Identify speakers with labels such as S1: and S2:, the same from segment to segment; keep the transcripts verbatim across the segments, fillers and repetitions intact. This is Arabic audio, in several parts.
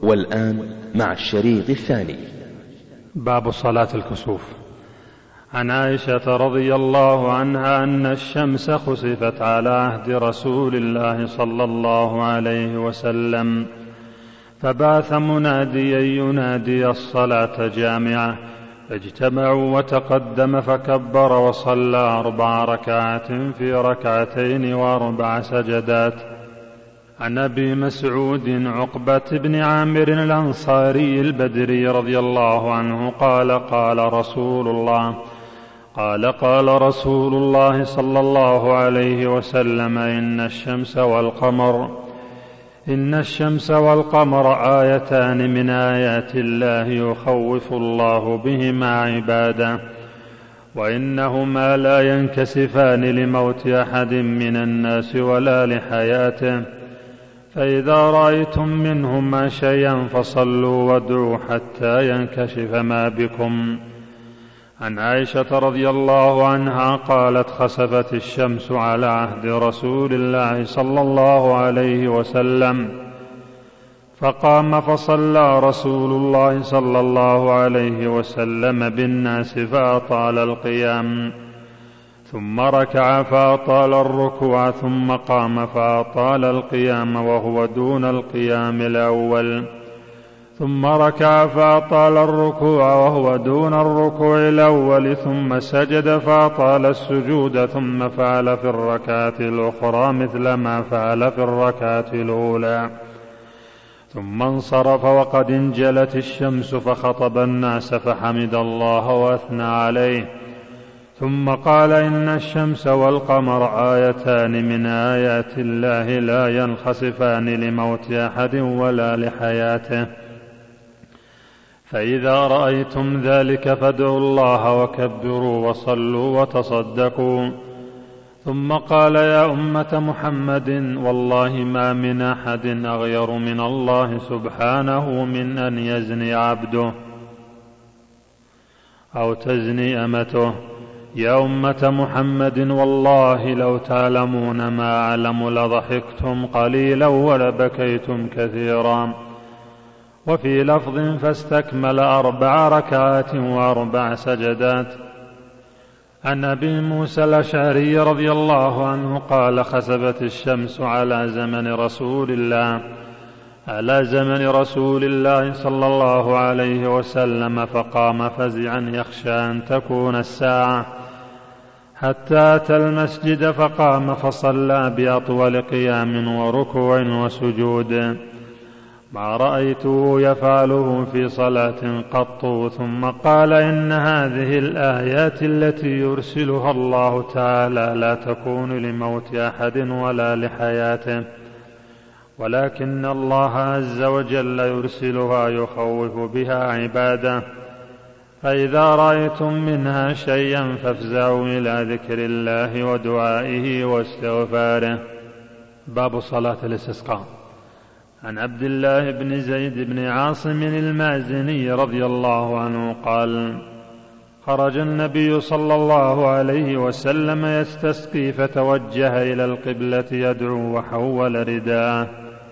S1: والآن مع الشريط الثاني.
S2: باب صلاة الكسوف. عن عائشة رضي الله عنها أن الشمس خسفت على عهد رسول الله صلى الله عليه وسلم، فبعث مناديا ينادي الصلاة جامعة، فاجتمعوا وتقدم فكبر وصلى أربع ركعات في ركعتين وأربع سجدات. عن أبي مسعود عقبة بن عامر الأنصاري البدري رضي الله عنه قال قال رسول الله قال قال رسول الله صلى الله عليه وسلم إن الشمس والقمر إن الشمس والقمر آيتان من آيات الله يخوف الله بهما عباده، وإنهما لا ينكسفان لموت أحد من الناس ولا لحياته، فإذا رأيتم منهما شيئا فصلوا وادعوا حتى ينكشف ما بكم. عن عائشة رضي الله عنها قالت خسفت الشمس على عهد رسول الله صلى الله عليه وسلم، فقام فصلى رسول الله صلى الله عليه وسلم بالناس فأطال القيام، ثم ركع فأطال الركوع، ثم قام فأطال القيام وهو دون القيام الأول، ثم ركع فأطال الركوع وهو دون الركوع الأول، ثم سجد فأطال السجود، ثم فعل في الركعة الأخرى مثل ما فعل في الركعة الأولى، ثم انصرف وقد انجلت الشمس فخطب الناس فحمد الله وأثنى عليه، ثم قال إن الشمس والقمر آيتان من آيات الله لا ينخسفان لموت أحد ولا لحياته، فإذا رأيتم ذلك فادعوا الله وكبروا وصلوا وتصدقوا. ثم قال يا أمة محمد والله ما من أحد أغير من الله سبحانه من أن يزني عبده أو تزني أمته. يا أمة محمد والله لو تعلمون ما أعلم لضحكتم قليلا ولبكيتم كثيرا. وفي لفظ فاستكمل أربع ركعات وأربع سجدات. عن أبي موسى الأشعري رضي الله عنه قال خسفت الشمس على زمن رسول الله على زمن رسول الله صلى الله عليه وسلم، فقام فزعا يخشى أن تكون الساعة، حتى أتى المسجد فقام فصلى بأطول قيام وركوع وسجود ما رأيته يفعله في صلاة قط، ثم قال إن هذه الآيات التي يرسلها الله تعالى لا تكون لموت أحد ولا لحياته، ولكن الله عز وجل يرسلها يخوف بها عباده، فإذا رأيتم منها شيئا فافزعوا إلى ذكر الله ودعائه واستغفاره. باب صلاة الاستسقاء. عن عبد الله بن زيد بن عاصم المازني رضي الله عنه قال خرج النبي صلى الله عليه وسلم يستسقي، فتوجه إلى القبلة يدعو وحول رداءه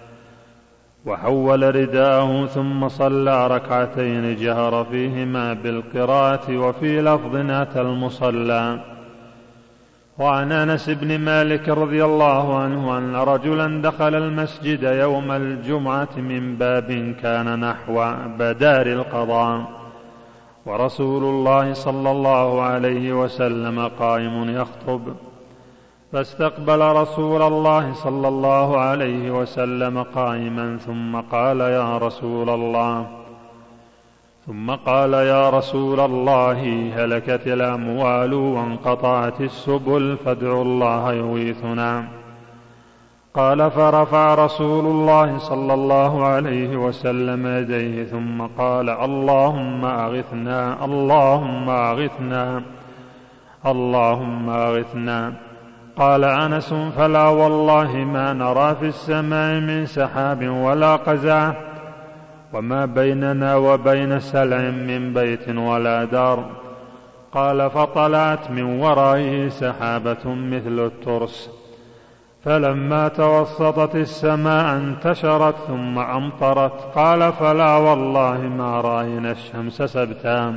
S2: وحول رداءه ثم صلى ركعتين جهر فيهما بالقراءة، وفي لفظ أتى المصلى. وعن أنس بن مالك رضي الله عنه أن رجلا دخل المسجد يوم الجمعة من باب كان نحو بدار القضاء، ورسول الله صلى الله عليه وسلم قائم يخطب، فاستقبل رسول الله صلى الله عليه وسلم قائما، ثم قال يا رسول الله ثم قال يا رسول الله هلكت الأموال وانقطعت السبل فادعوا الله يغيثنا. قال فرفع رسول الله صلى الله عليه وسلم يديه ثم قال اللهم أغثنا اللهم أغثنا اللهم أغثنا. قال أنس فلا والله ما نرى في السماء من سحاب ولا قزع، وما بيننا وبين سلع من بيت ولا دار. قال فطلعت من ورائه سحابة مثل الترس، فلما توسطت السماء انتشرت ثم أمطرت. قال فلا والله ما رأينا الشمس سبتا.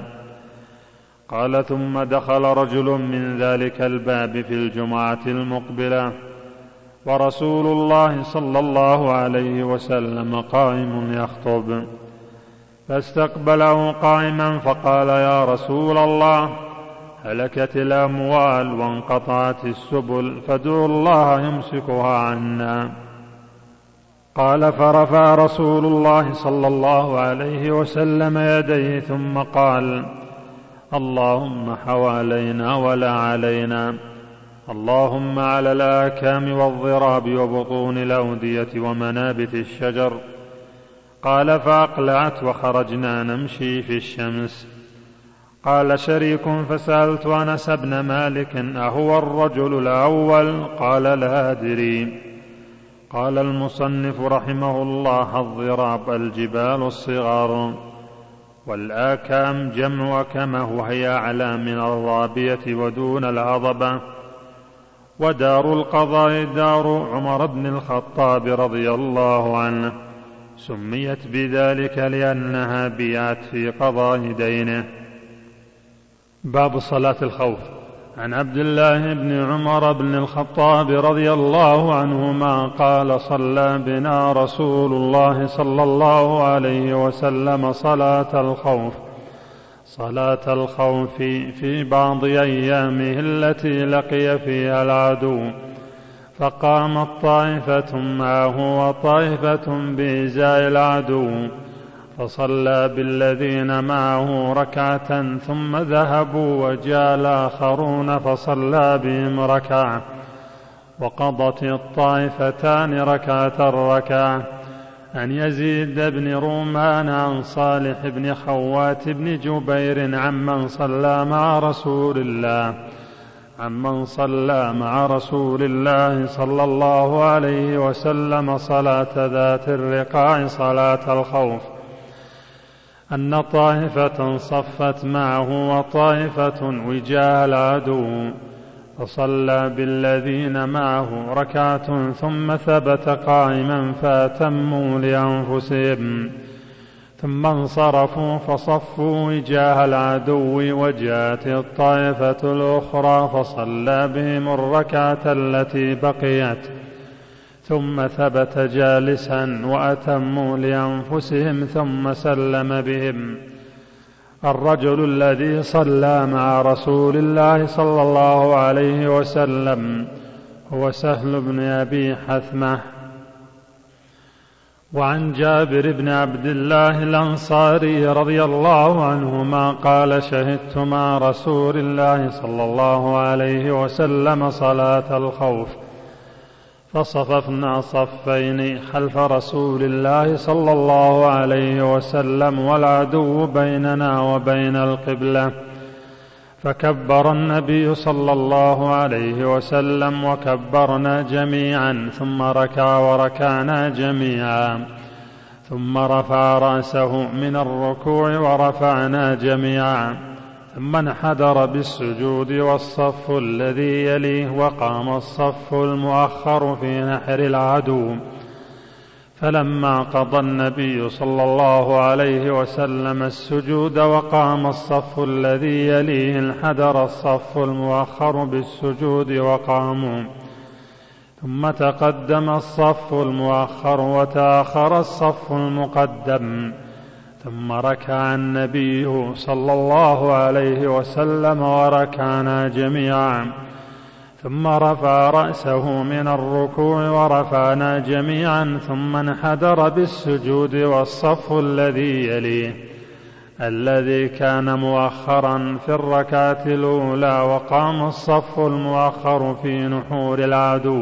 S2: قال ثم دخل رجل من ذلك الباب في الجمعة المقبلة ورسول الله صلى الله عليه وسلم قائم يخطب، فاستقبله قائما فقال يا رسول الله هلكت الأموال وانقطعت السبل فادعوا الله يمسكها عنا. قال فرفع رسول الله صلى الله عليه وسلم يديه ثم قال اللهم حوالينا ولا علينا، اللهم على الآكام والضراب وبطون الأودية ومنابت الشجر. قال فأقلعت وخرجنا نمشي في الشمس. قال شريك فسألت أنس بن مالك أهو الرجل الأول؟ قال لا أدري. قال المصنف رحمه الله الضراب الجبال الصغار، والآكام جمع أكمة وهي أعلى من الرابية ودون الهضبة. ودار القضاء دار عمر بن الخطاب رضي الله عنه، سميت بذلك لأنها بيعت في قضاء دينه. باب صلاة الخوف. عن عبد الله بن عمر بن الخطاب رضي الله عنهما قال صلى بنا رسول الله صلى الله عليه وسلم صلاة الخوف صلاة الخوف في بعض أيامه التي لقي فيها العدو، فقامت طائفة معه وطائفة بإزاء العدو، فصلى بالذين معه ركعة ثم ذهبوا وجاء الآخرون فصلى بهم ركعة، وقضت الطائفتان ركعة الركعة. عن يزيد بن رومان عن صالح بن خوات بن جبير عمن صلى مع رسول الله عمن صلى مع رسول الله صلى الله عليه وسلم صلاة ذات الرقاع صلاة الخوف، أن طائفة صفت معه وطائفة وجاه العدو، فصلى بالذين معه ركعة ثم ثبت قائما فأتموا لأنفسهم، ثم انصرفوا فصفوا وجاه العدو، وجاءت الطائفة الأخرى فصلى بهم الركعة التي بقيت، ثم ثبت جالسا وأتموا لأنفسهم ثم سلم بهم. الرجل الذي صلى مع رسول الله صلى الله عليه وسلم هو سهل بن أبي حثمة. وعن جابر بن عبد الله الأنصاري رضي الله عنهما قال شهدت مع رسول الله صلى الله عليه وسلم صلاة الخوف، فصففنا صفين خلف رسول الله صلى الله عليه وسلم والعدو بيننا وبين القبلة، فكبر النبي صلى الله عليه وسلم وكبرنا جميعا، ثم ركع وركعنا جميعا، ثم رفع رأسه من الركوع ورفعنا جميعا، ثم انحدر بالسجود والصف الذي يليه، وقام الصف المؤخر في نحر العدو. فلما قضى النبي صلى الله عليه وسلم السجود وقام الصف الذي يليه، انحدر الصف المؤخر بالسجود وقاموا، ثم تقدم الصف المؤخر وتأخر الصف المقدم، ثم ركع النبي صلى الله عليه وسلم وركعنا جميعا، ثم رفع رأسه من الركوع ورفعنا جميعا، ثم انحدر بالسجود والصف الذي يليه الذي كان مؤخرا في الركعة الأولى، وقام الصف المؤخر في نحور العدو.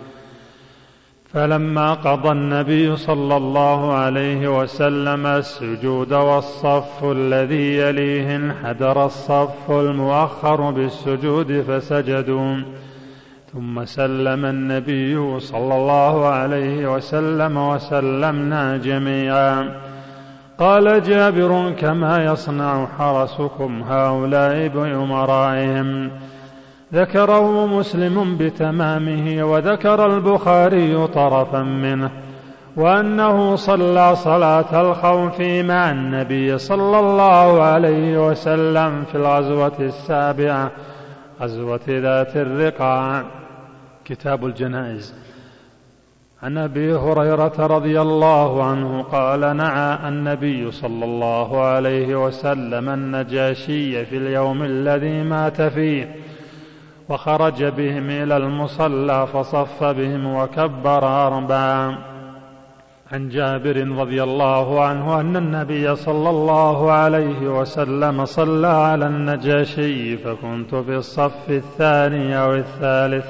S2: فلما قضى النبي صلى الله عليه وسلم السجود والصف الذي يليه، انحدر الصف المؤخر بالسجود فسجدوا، ثم سلم النبي صلى الله عليه وسلم وسلمنا جميعا. قال جابر كما يصنع حرسكم هؤلاء بأمرائهم، ذكره مسلم بتمامه، وذكر البخاري طرفا منه، وأنه صلى صلاة الخوف مع النبي صلى الله عليه وسلم في الغزوة السابعة، غزوة ذات الرقاع. كتاب الجنائز. عن أبي هريرة رضي الله عنه قال: نعى النبي صلى الله عليه وسلم النجاشي في اليوم الذي مات فيه، وخرج بهم إلى المصلى فصف بهم وكبر أربعا. عن جابر رضي الله عنه أن النبي صلى الله عليه وسلم صلى على النجاشي فكنت في الصف الثاني أو الثالث.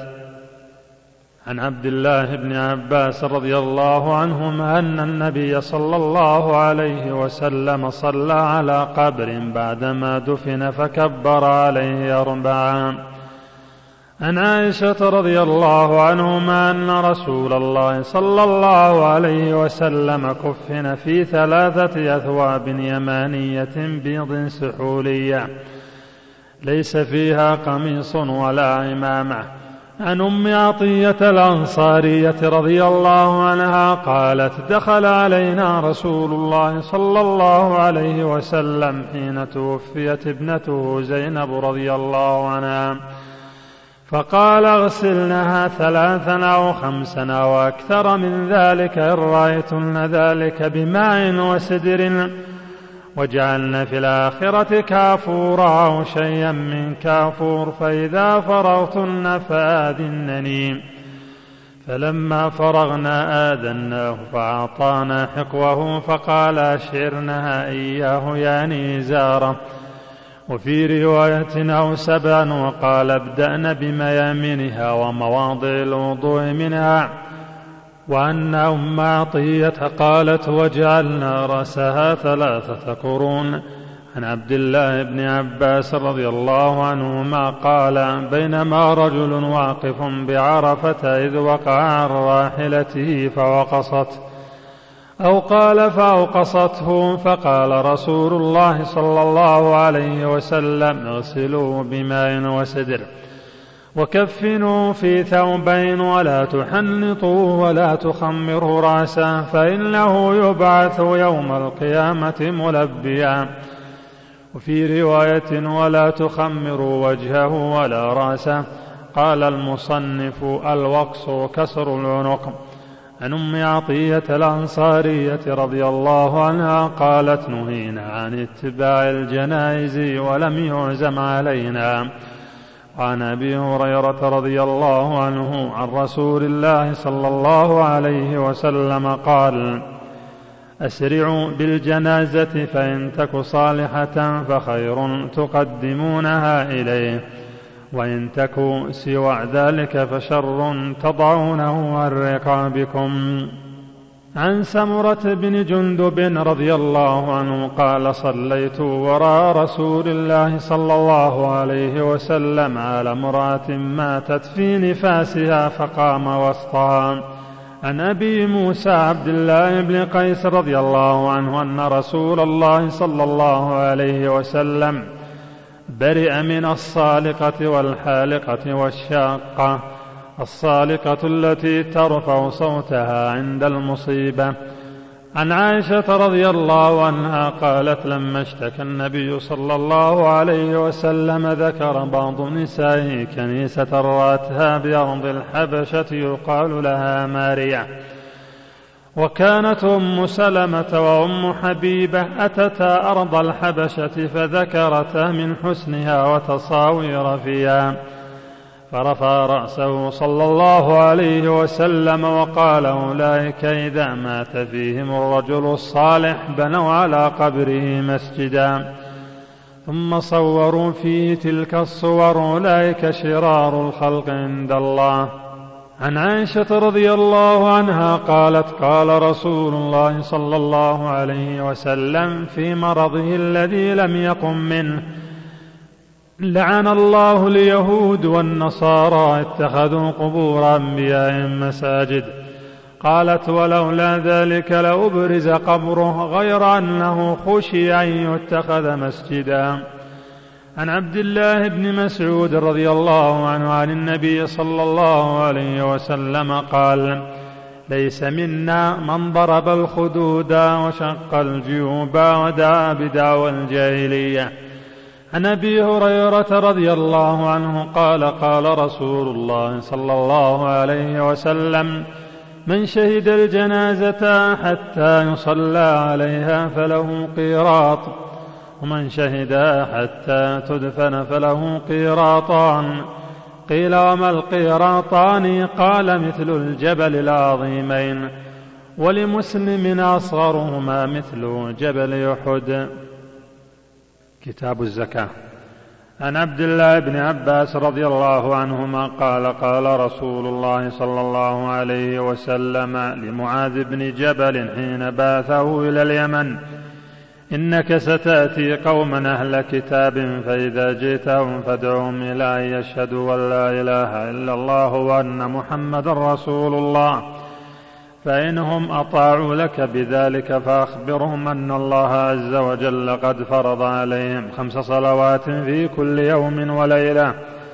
S2: عن عبد الله بن عباس رضي الله عنهما أن النبي صلى الله عليه وسلم صلى على قبر بعدما دفن فكبر عليه أربعا. عن عائشة رضي الله عنهما أن رسول الله صلى الله عليه وسلم كفن في ثلاثة أثواب يمانية بيض سحولية ليس فيها قميص ولا عمامة. عن أم عطية الأنصارية رضي الله عنها قالت: دخل علينا رسول الله صلى الله عليه وسلم حين توفيت ابنته زينب رضي الله عنها، فقال: اغسلنها ثلاثا أو خمسا أو أكثر من ذلك إن رأيتن ذلك بماء وسدر، وجعلن في الآخرة كافورا أو شيئا من كافور، فإذا فرغتن فآذنني. فلما فرغنا آذناه فأعطانا حقوه فقال: أشعرنها إياه يعني إزاره. وفي رواية أو سبعا، وقال: ابدأن بميامنها ومواضع الوضوء منها. وأن أم عطية قالت: وجعلنا رأسها ثلاثة قرون. عن عبد الله بن عباس رضي الله عنهما قال: بينما رجل واقف بعرفة إذ وقع عن راحلته فوقصت، أو قال فأوقصته، فقال رسول الله صلى الله عليه وسلم: اغسلوه بماء وسدر، وكفنوا في ثوبين، ولا تحنطوا ولا تخمروا رأسه، فإنه يبعث يوم القيامة ملبيا. وفي رواية: ولا تخمروا وجهه ولا رأسه. قال المصنف: الوقص كسر العنق. عن أم عطية الأنصارية رضي الله عنها قالت: نهينا عن اتباع الجنائز ولم يعزم علينا. عن أبي هريرة رضي الله عنه عن رسول الله صلى الله عليه وسلم قال: أسرعوا بالجنازة فإن تك صالحة فخير تقدمونها إليه، وإن تك سوى ذلك فشر تضعونه عن رقابكم. عن سمرة بن جندب رضي الله عنه قال: صليت وراء رسول الله صلى الله عليه وسلم على امرأة ماتت في نفاسها فقام وسطها. عن أبي موسى عبد الله بن قيس رضي الله عنه أن رسول الله صلى الله عليه وسلم برئ من الصالقة والحالقة والشاقة. الصالقة التي ترفع صوتها عند المصيبة. عن عائشة رضي الله عنها قالت: لما اشتكى النبي صلى الله عليه وسلم ذكر بعض نسائه كنيسة رأتها بأرض الحبشة يقال لها ماريا، وكانت أم سلمة وأم حبيبة أتتا أرض الحبشة فذكرتا من حسنها وتصاوير فيها، فرفع رأسه صلى الله عليه وسلم وقال: أولئك إذا مات فيهم الرجل الصالح بنوا على قبره مسجدا، ثم صوروا فيه تلك الصور، أولئك شرار الخلق عند الله. عن عائشة رضي الله عنها قالت: قال رسول الله صلى الله عليه وسلم في مرضه الذي لم يقم منه: لعن الله اليهود والنصارى اتخذوا قبور أنبيائهم مساجد. قالت: ولولا ذلك لأبرز قبره، غير أنه خشي أن يتخذ مسجدا. عن عبد الله بن مسعود رضي الله عنه عن النبي صلى الله عليه وسلم قال: ليس منا من ضرب الخدود وشق الجيوب ودعا بدعوى الجاهلية. عن أبي هريرة رضي الله عنه قال: قال رسول الله صلى الله عليه وسلم: من شهد الجنازة حتى يصلى عليها فله قيراط، ومن شهدها حتى تدفن فله قيراطان. قيل: وما القيراطان؟ قال: مثل الجبل العظيمين. ولمسلم: أصغرهما مثل جبل أحد. كتاب الزكاة. عن عبد الله بن عباس رضي الله عنهما قال: قال رسول الله صلى الله عليه وسلم لمعاذ بن جبل حين بعثه إلى اليمن: إنك ستأتي قوما أهل كتاب، فإذا جئتهم فادعهم إلى أن يشهدوا أن لا إله إلا الله وأن محمدا رسول الله، فإنهم أطاعوا لك بذلك فأخبرهم أن الله عز وجل قد فرض عليهم خمس صلوات في كل يوم وليلة،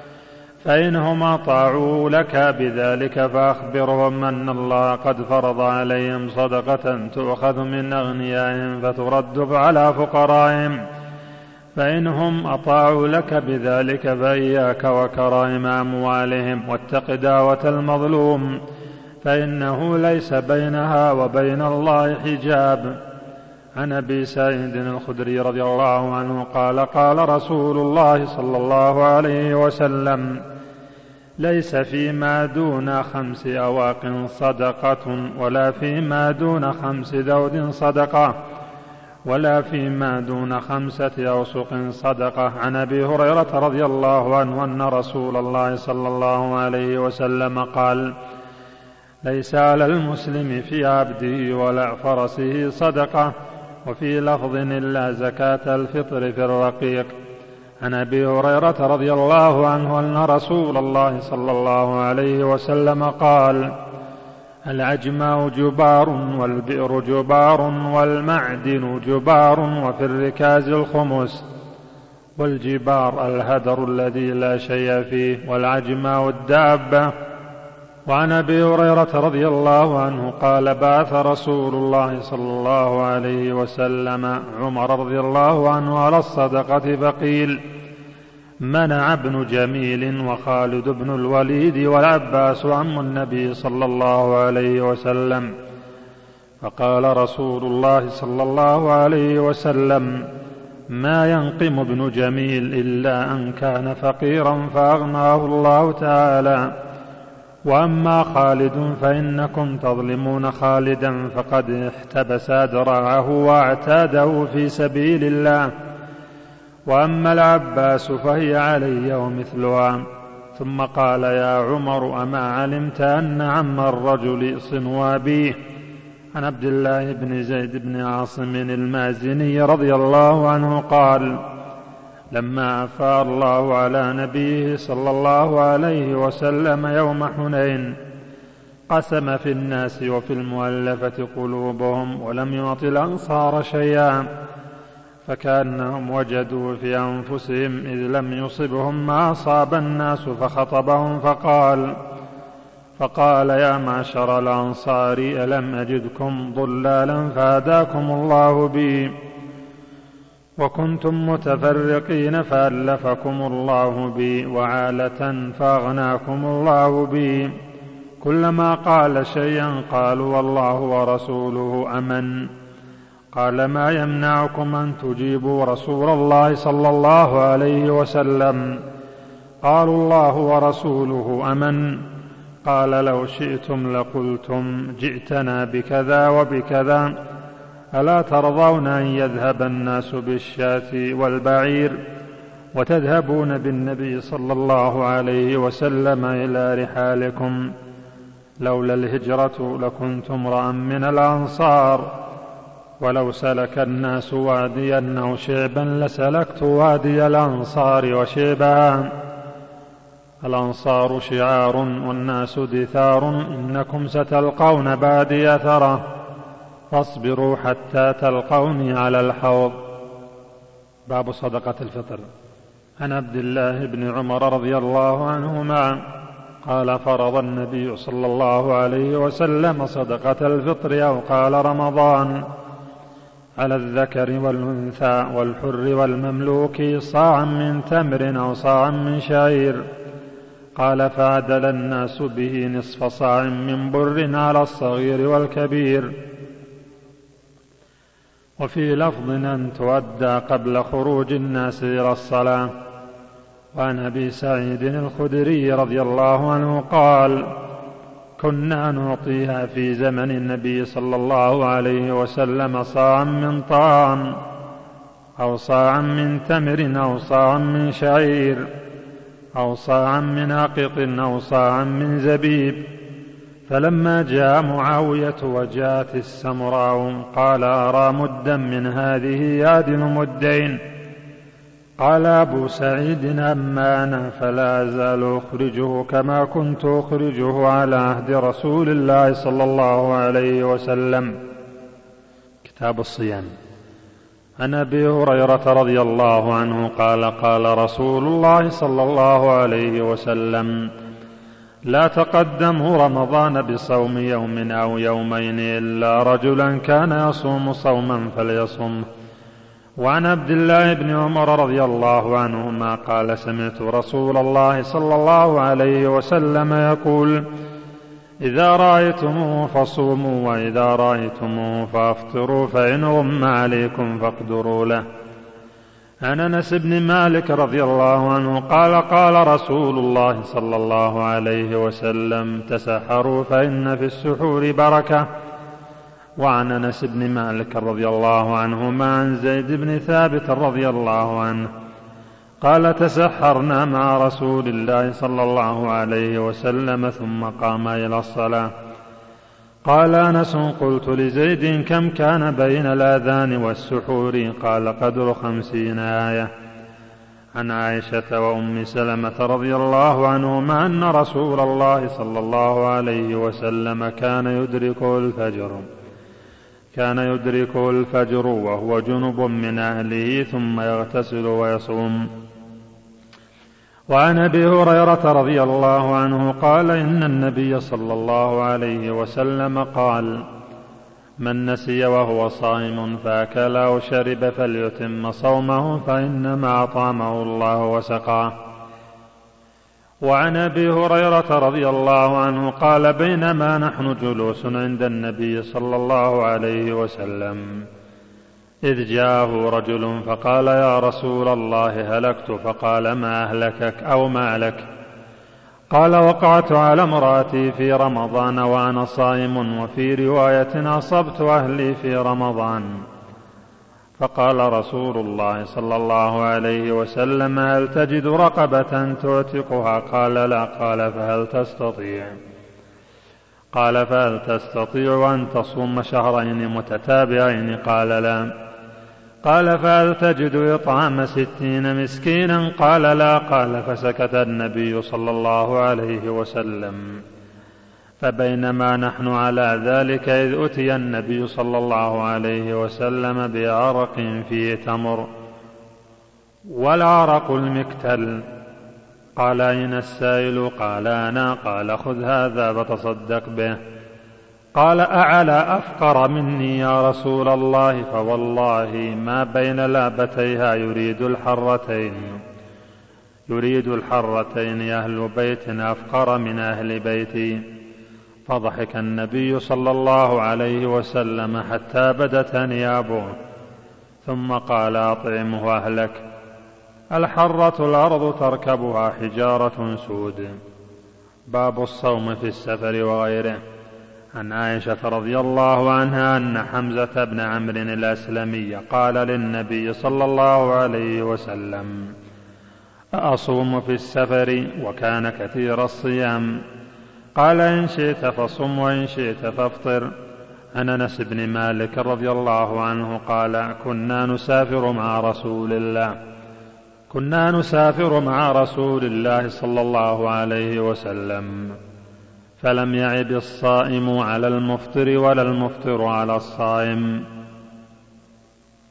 S2: فإنهم أطاعوا لك بذلك فأخبرهم أن الله قد فرض عليهم صدقة تؤخذ من أغنيائهم فترد على فقرائهم، فإنهم أطاعوا لك بذلك فإياك وكرائم أموالهم، واتق دعوة المظلوم فإنه ليس بينها وبين الله حجاب. عن أبي سعيد الخدري رضي الله عنه قال: قال رسول الله صلى الله عليه وسلم: ليس فيما دون خمس أواق صدقة، ولا فيما دون خمس ذود صدقة، ولا فيما دون خمسة أوسق صدقة. عن أبي هريرة رضي الله عنه أن رسول الله صلى الله عليه وسلم قال: ليس على المسلم في عبده ولا فرسه صدقة، وفي لفظ: إلا زكاة الفطر في الرقيق. عن أبي هريرة رضي الله عنه أن رسول الله صلى الله عليه وسلم قال: العجماء جبار، والبئر جبار، والمعدن جبار، وفي الركاز الخمس. والجبار الهدر الذي لا شيء فيه، والعجماء الدابة. وعن أبي هريرة رضي الله عنه قال: بعث رسول الله صلى الله عليه وسلم عمر رضي الله عنه على الصدقة، فقيل: منع ابن جميل وخالد بن الوليد والعباس عم النبي صلى الله عليه وسلم. فقال رسول الله صلى الله عليه وسلم: ما ينقم ابن جميل إلا أن كان فقيرا فأغناه الله تعالى، وأما خالد فإنكم تظلمون خالدا فقد احتبس ذراعه واعتاده في سبيل الله، وأما العباس فهي علي ومثلها. ثم قال: يا عمر أما علمت أن عم الرجل صنو أبيه؟ عن عبد الله بن زيد بن عاصم المازني رضي الله عنه قال: لما أفاء الله على نبيه صلى الله عليه وسلم يوم حنين قسم في الناس وفي المؤلفة قلوبهم، ولم يعط الأنصار شيئا، فكأنهم وجدوا في أنفسهم إذ لم يصبهم ما أصاب الناس، فخطبهم فقال فقال يا معشر الأنصار ألم أجدكم ضلالا فهداكم الله بي، وكنتم متفرقين فألفكم الله بي، وعالة فأغناكم الله بي. كلما قال شيئا قالوا والله ورسوله أمن. قال: ما يمنعكم أن تجيبوا رسول الله صلى الله عليه وسلم؟ قالوا: الله ورسوله أمن. قال: لو شئتم لقلتم جئتنا بكذا وبكذا، ألا ترضون أن يذهب الناس بالشاة والبعير وتذهبون بالنبي صلى الله عليه وسلم إلى رحالكم؟ لولا الهجرة لكنت امرأ من الأنصار، ولو سلك الناس واديا أو شعبا لسلكت وادي الأنصار وشعبها. الأنصار شعار والناس دثار، إنكم ستلقون بعدي أثرة، فاصبروا حتى تلقوني على الحوض. باب صدقة الفطر. عن عبد الله بن عمر رضي الله عنهما قال فرض النبي صلى الله عليه وسلم صدقة الفطر أو قال رمضان على الذكر والأنثى والحر والمملوك صاعا من تمر أو صاعا من شعير. قال فعدل الناس به نصف صاع من بر على الصغير والكبير. وفي لفظ أن تؤدى قبل خروج الناس إلى الصلاة. وعن أبي سعيد الخدري رضي الله عنه قال كنا نعطيها في زمن النبي صلى الله عليه وسلم صاعا من طعام أو صاعا من تمر أو صاعا من شعير أو صاعا من عقق أو صاعا من زبيب. فلما جاء معاوية وجاءت السمراء قال أرى مدا من هذه يعدل مدين. قال أبو سعيد أما أنا فلا أزال أخرجه كما كنت أخرجه على عهد رسول الله صلى الله عليه وسلم. كتاب الصيام. عن أبي هريرة رضي الله عنه قال قال رسول الله صلى الله عليه وسلم لا تقدموا رمضان بصوم يوم أو يومين إلا رجلا كان يصوم صوما فليصمه. وعن عبد الله بن عمر رضي الله عنهما قال سمعت رسول الله صلى الله عليه وسلم يقول إذا رأيتموه فصوموا وإذا رأيتموه فافطروا فإن غم عليكم فاقدروا له. عن أنس بن مالك رضي الله عنه قال قال رسول الله صلى الله عليه وسلم تسحروا فإن في السحور بركة. وعن أنس بن مالك رضي الله عنهما عن زيد بن ثابت رضي الله عنه قال تسحرنا مع رسول الله صلى الله عليه وسلم ثم قام إلى الصلاة. قال أنس قلت لزيد كم كان بين الآذان والسحور؟ قال قدر خمسين آية. عن عائشة وأم سلمة رضي الله عنهما أن رسول الله صلى الله عليه وسلم كان يدركه الفجر كان يدركه الفجر وهو جنب من أهله ثم يغتسل ويصوم. وعن أبي هريرة رضي الله عنه قال إن النبي صلى الله عليه وسلم قال من نسي وهو صائم فأكل أو شرب فليتم صومه فإنما أطعمه الله وسقاه. وعن أبي هريرة رضي الله عنه قال بينما نحن جلوس عند النبي صلى الله عليه وسلم إذ جاءه رجل فقال يا رسول الله هلكت. فقال ما أهلكك أو ما لك؟ قال وقعت على امرأتي في رمضان وأنا صائم وفي رواية أصبت أهلي في رمضان. فقال رسول الله صلى الله عليه وسلم هل تجد رقبة تعتقها؟ قال لا. قال فهل تستطيع قال فهل تستطيع أن تصوم شهرين متتابعين؟ قال لا. قال فهل تجد إطعام ستين مسكينا؟ قال لا. قال فسكت النبي صلى الله عليه وسلم. فبينما نحن على ذلك إذ أتي النبي صلى الله عليه وسلم بعرق فيه تمر والعرق المكتل. قال أين السائل؟ قال أنا. قال خذ هذا فتصدق به. قال أعلى أفقر مني يا رسول الله؟ فوالله ما بين لابتيها يريد الحرتين يريد الحرتين أهل بيت أفقر من أهل بيتي. فضحك النبي صلى الله عليه وسلم حتى بدت أنيابه ثم قال أطعمه أهلك. الحرة الأرض تركبها حجارة سود. باب الصوم في السفر وغيره. عن عائشة رضي الله عنها أن حمزة بن عمرو الأسلمي قال للنبي صلى الله عليه وسلم أصوم في السفر؟ وكان كثير الصيام. قال إن شئت فصم وإن شئت فافطر. عن أنس بن مالك رضي الله عنه قال كنا نسافر مع رسول الله كنا نسافر مع رسول الله صلى الله عليه وسلم فلم يعب الصائم على المفطر ولا المفطر على الصائم.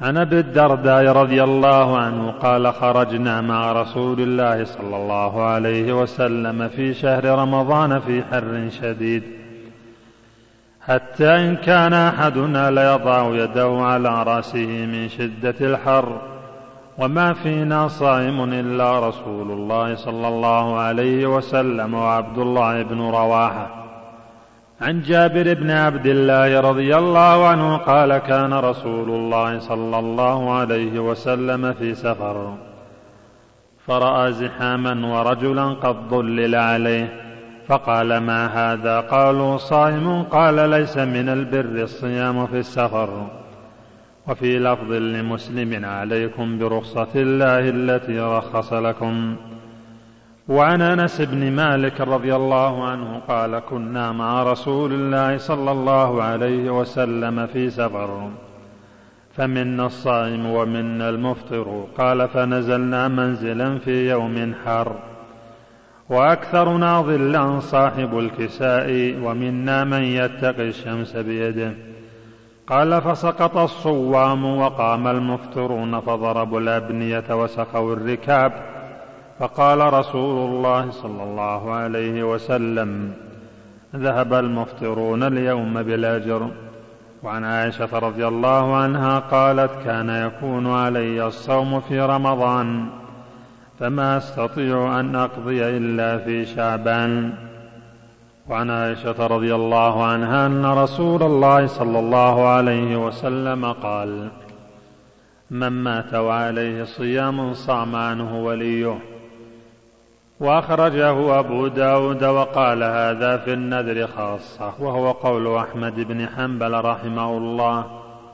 S2: عن أبي الدرداء رضي الله عنه قال خرجنا مع رسول الله صلى الله عليه وسلم في شهر رمضان في حر شديد حتى إن كان أحدنا ليضع يده على رأسه من شدة الحر وما فينا صائم إلا رسول الله صلى الله عليه وسلم وعبد الله بن رواحة. عن جابر بن عبد الله رضي الله عنه قال كان رسول الله صلى الله عليه وسلم في سفر فرأى زحاما ورجلا قد ظلل عليه فقال ما هذا؟ قالوا صائم. قال ليس من البر الصيام في السفر. وفي لفظ لمسلم عليكم برخصة الله التي رخص لكم. وعن أنس بن مالك رضي الله عنه قال كنا مع رسول الله صلى الله عليه وسلم في سفر فمنا الصائم ومنا المفطر. قال فنزلنا منزلا في يوم حر وأكثرنا ظلا صاحب الكساء ومنا من يتقي الشمس بيده. قال فسقط الصوام وقام المفطرون فضربوا الأبنية وسقوا الركاب. فقال رسول الله صلى الله عليه وسلم ذهب المفطرون اليوم بالأجر. وعن عائشة رضي الله عنها قالت كان يكون علي الصوم في رمضان فما أستطيع أن أقضي إلا في شعبان. وعن عائشة رضي الله عنها أن رسول الله صلى الله عليه وسلم قال من مات وعليه صيام صام عنه وليه. وأخرجه أبو داود وقال هذا في النذر خاصة وهو قول أحمد بن حنبل رحمه الله.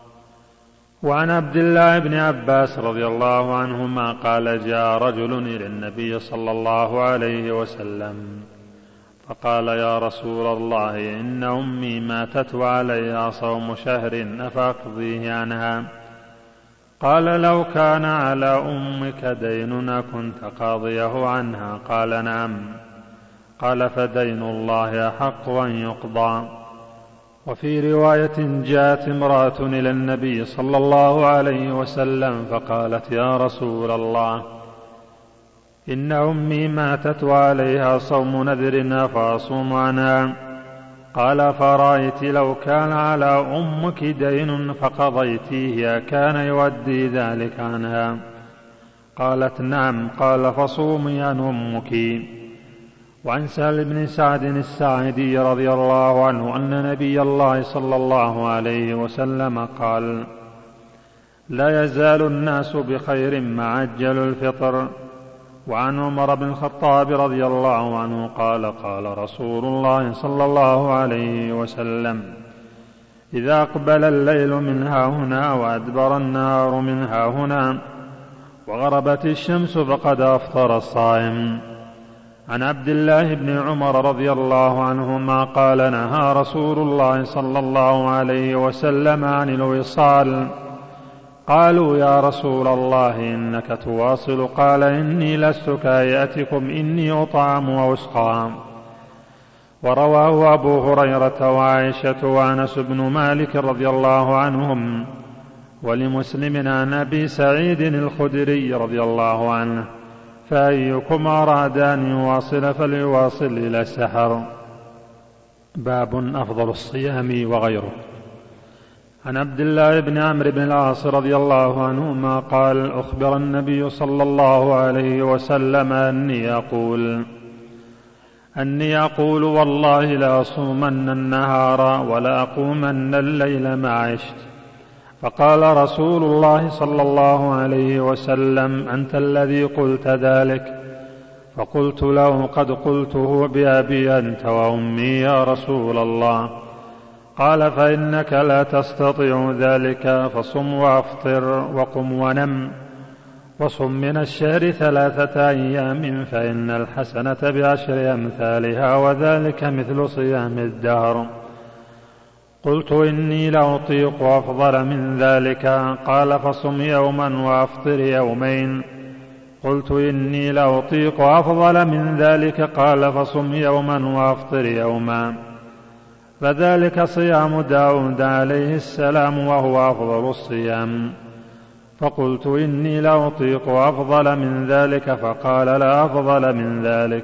S2: وعن عبد الله بن عباس رضي الله عنهما قال جاء رجل إلى النبي صلى الله عليه وسلم فقال يا رسول الله إن أمي ماتت وعليها صوم شهر أفأقضيه عنها؟ قال لو كان على أمك دين كنت قاضيه عنها؟ قال نعم. قال فدين الله أحق أن يقضى. وفي رواية جاءت امرأة إلى النبي صلى الله عليه وسلم فقالت يا رسول الله إن أمي ماتت وعليها صوم نذر فأصوم عنها؟ قال فرأيت لو كان على أمك دين فقضيتيه كان يودي ذلك عنها؟ قالت نعم. قال فصومي عن أمك. وعن سهل بن سعد الساعدي رضي الله عنه أن نبي الله صلى الله عليه وسلم قال لا يزال الناس بخير ما عجلوا الفطر. وعن عمر بن الخطاب رضي الله عنه قال قال رسول الله صلى الله عليه وسلم إذا أقبل الليل من هاهنا وأدبر النهار من هاهنا وغربت الشمس فقد أفطر الصائم. عن عبد الله بن عمر رضي الله عنهما قال نهى رسول الله صلى الله عليه وسلم عن الوصال. قالوا يا رسول الله إنك تواصل؟ قال إني لست كهيئتكم إني أطعم وأسقى. ورواه أبو هريرة وعائشة وأنس بن مالك رضي الله عنهم. ولمسلم عن أبي سعيد الخدري رضي الله عنه فأيكم أراد أن يواصل فليواصل إلى السحر. باب أفضل الصيام وغيره. عن عبد الله بن عمرو بن العاص رضي الله عنهما قال أخبر النبي صلى الله عليه وسلم أني أقول أني أقول والله لا أصومن النهار ولا أقومن الليل ما عشت. فقال رسول الله صلى الله عليه وسلم أنت الذي قلت ذلك؟ فقلت له قد قلته بأبي أنت وأمي يا رسول الله. قال فإنك لا تستطيع ذلك فصم وأفطر وقم ونم وصم من الشهر ثلاثة أيام فإن الحسنة بعشر أمثالها وذلك مثل صيام الدهر. قلت إني لأطيق أفضل من ذلك. قال فصم يوما وأفطر يومين. قلت إني لأطيق أفضل من ذلك. قال فصم يوما وأفطر يوما. فذلك صيام داود عليه السلام وهو أفضل الصيام. فقلت إني لا أطيق أفضل من ذلك، فقال لا أفضل من ذلك.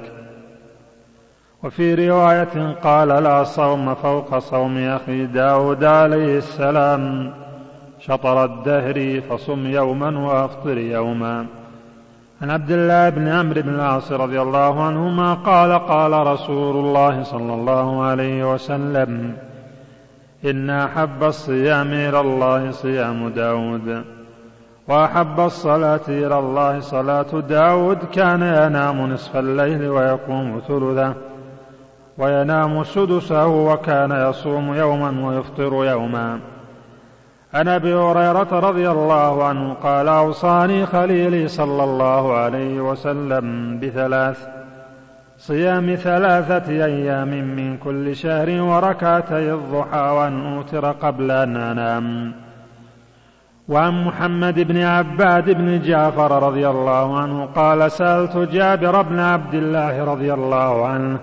S2: وفي رواية قال لا صوم فوق صوم أخي داود عليه السلام شطر الدهر، فصم يوما وأفطر يوما. عن عبد الله بن عمرو بن العاص رضي الله عنهما قال قال رسول الله صلى الله عليه وسلم: إن أحب الصيام إلى الله صيام داود، وأحب الصلاة إلى الله صلاة داود، كان ينام نصف الليل ويقوم ثلثه وينام سدسه، وكان يصوم يوما ويفطر يوما. عن أبي هريرة رضي الله عنه قال: أوصاني خليلي صلى الله عليه وسلم بثلاث: صيام ثلاثة أيام من كل شهر، وركعتي الضحى، وأن أوتر قبل أن أنام. وعن محمد بن عباد بن جعفر رضي الله عنه قال: سألت جابر بن عبد الله رضي الله عنه: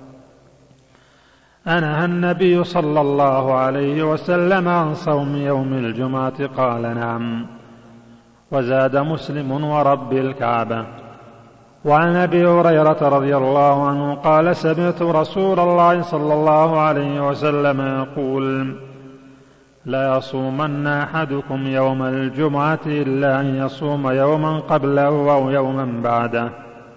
S2: أنهى النبي صلى الله عليه وسلم عن صوم يوم الجمعة؟ قال: نعم. وزاد مسلم: ورب الكعبة. وعن أبي هريرة رضي الله عنه قال: سمعت رسول الله صلى الله عليه وسلم يقول: لا يصومن أحدكم يوم الجمعة إلا أن يصوم يوما قبله أو يوما بعده.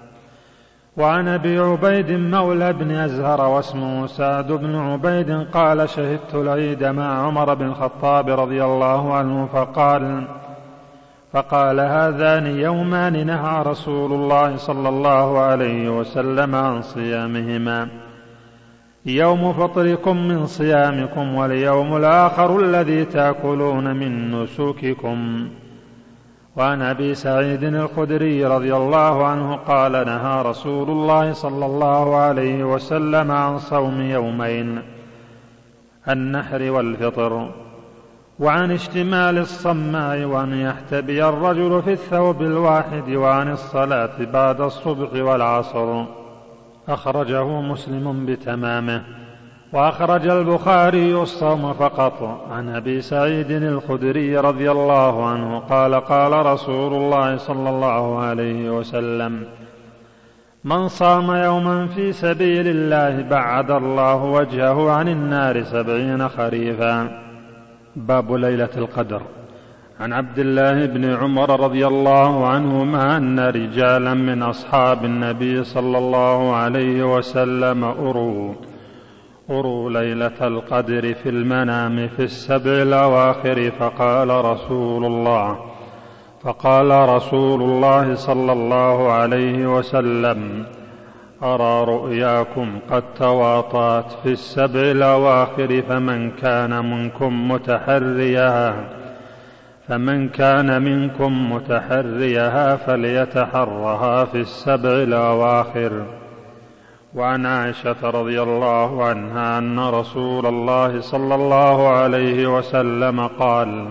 S2: وعن أبي عبيد مولى بن أزهر واسمه سعد بن عبيد قال: شهدت العيد مع عمر بن الخطاب رضي الله عنه فقال فقال هذان يومان نهى رسول الله صلى الله عليه وسلم عن صيامهما: يوم فطركم من صيامكم، واليوم الآخر الذي تأكلون من نسوككم. وعن أبي سعيد الخدري رضي الله عنه قال: نهى رسول الله صلى الله عليه وسلم عن صوم يومين: النحر والفطر. وعن اشتمال الصماء، وأن يحتبي الرجل في الثوب الواحد. وعن الصلاة بعد الصبح والعصر. أخرجه مسلم بتمامه. وأخرج البخاري الصوم فقط. عن أبي سعيد الخدري رضي الله عنه قال: قال رسول الله صلى الله عليه وسلم: من صام يوما في سبيل الله بعد الله وجهه عن النار سبعين خريفا. باب ليلة القدر. عن عبد الله بن عمر رضي الله عنهما أن رجالا من أصحاب النبي صلى الله عليه وسلم أروا أروا ليلة القدر في المنام في السبع الأواخر، فقال رسول الله فقال رسول الله صلى الله عليه وسلم: أرى رؤياكم قد تواطأت في السبع الأواخر، فمن كان منكم متحريها فمن كان منكم متحريها فليتحرها في السبع الأواخر. وعن عائشة رضي الله عنها أن رسول الله صلى الله عليه وسلم قال: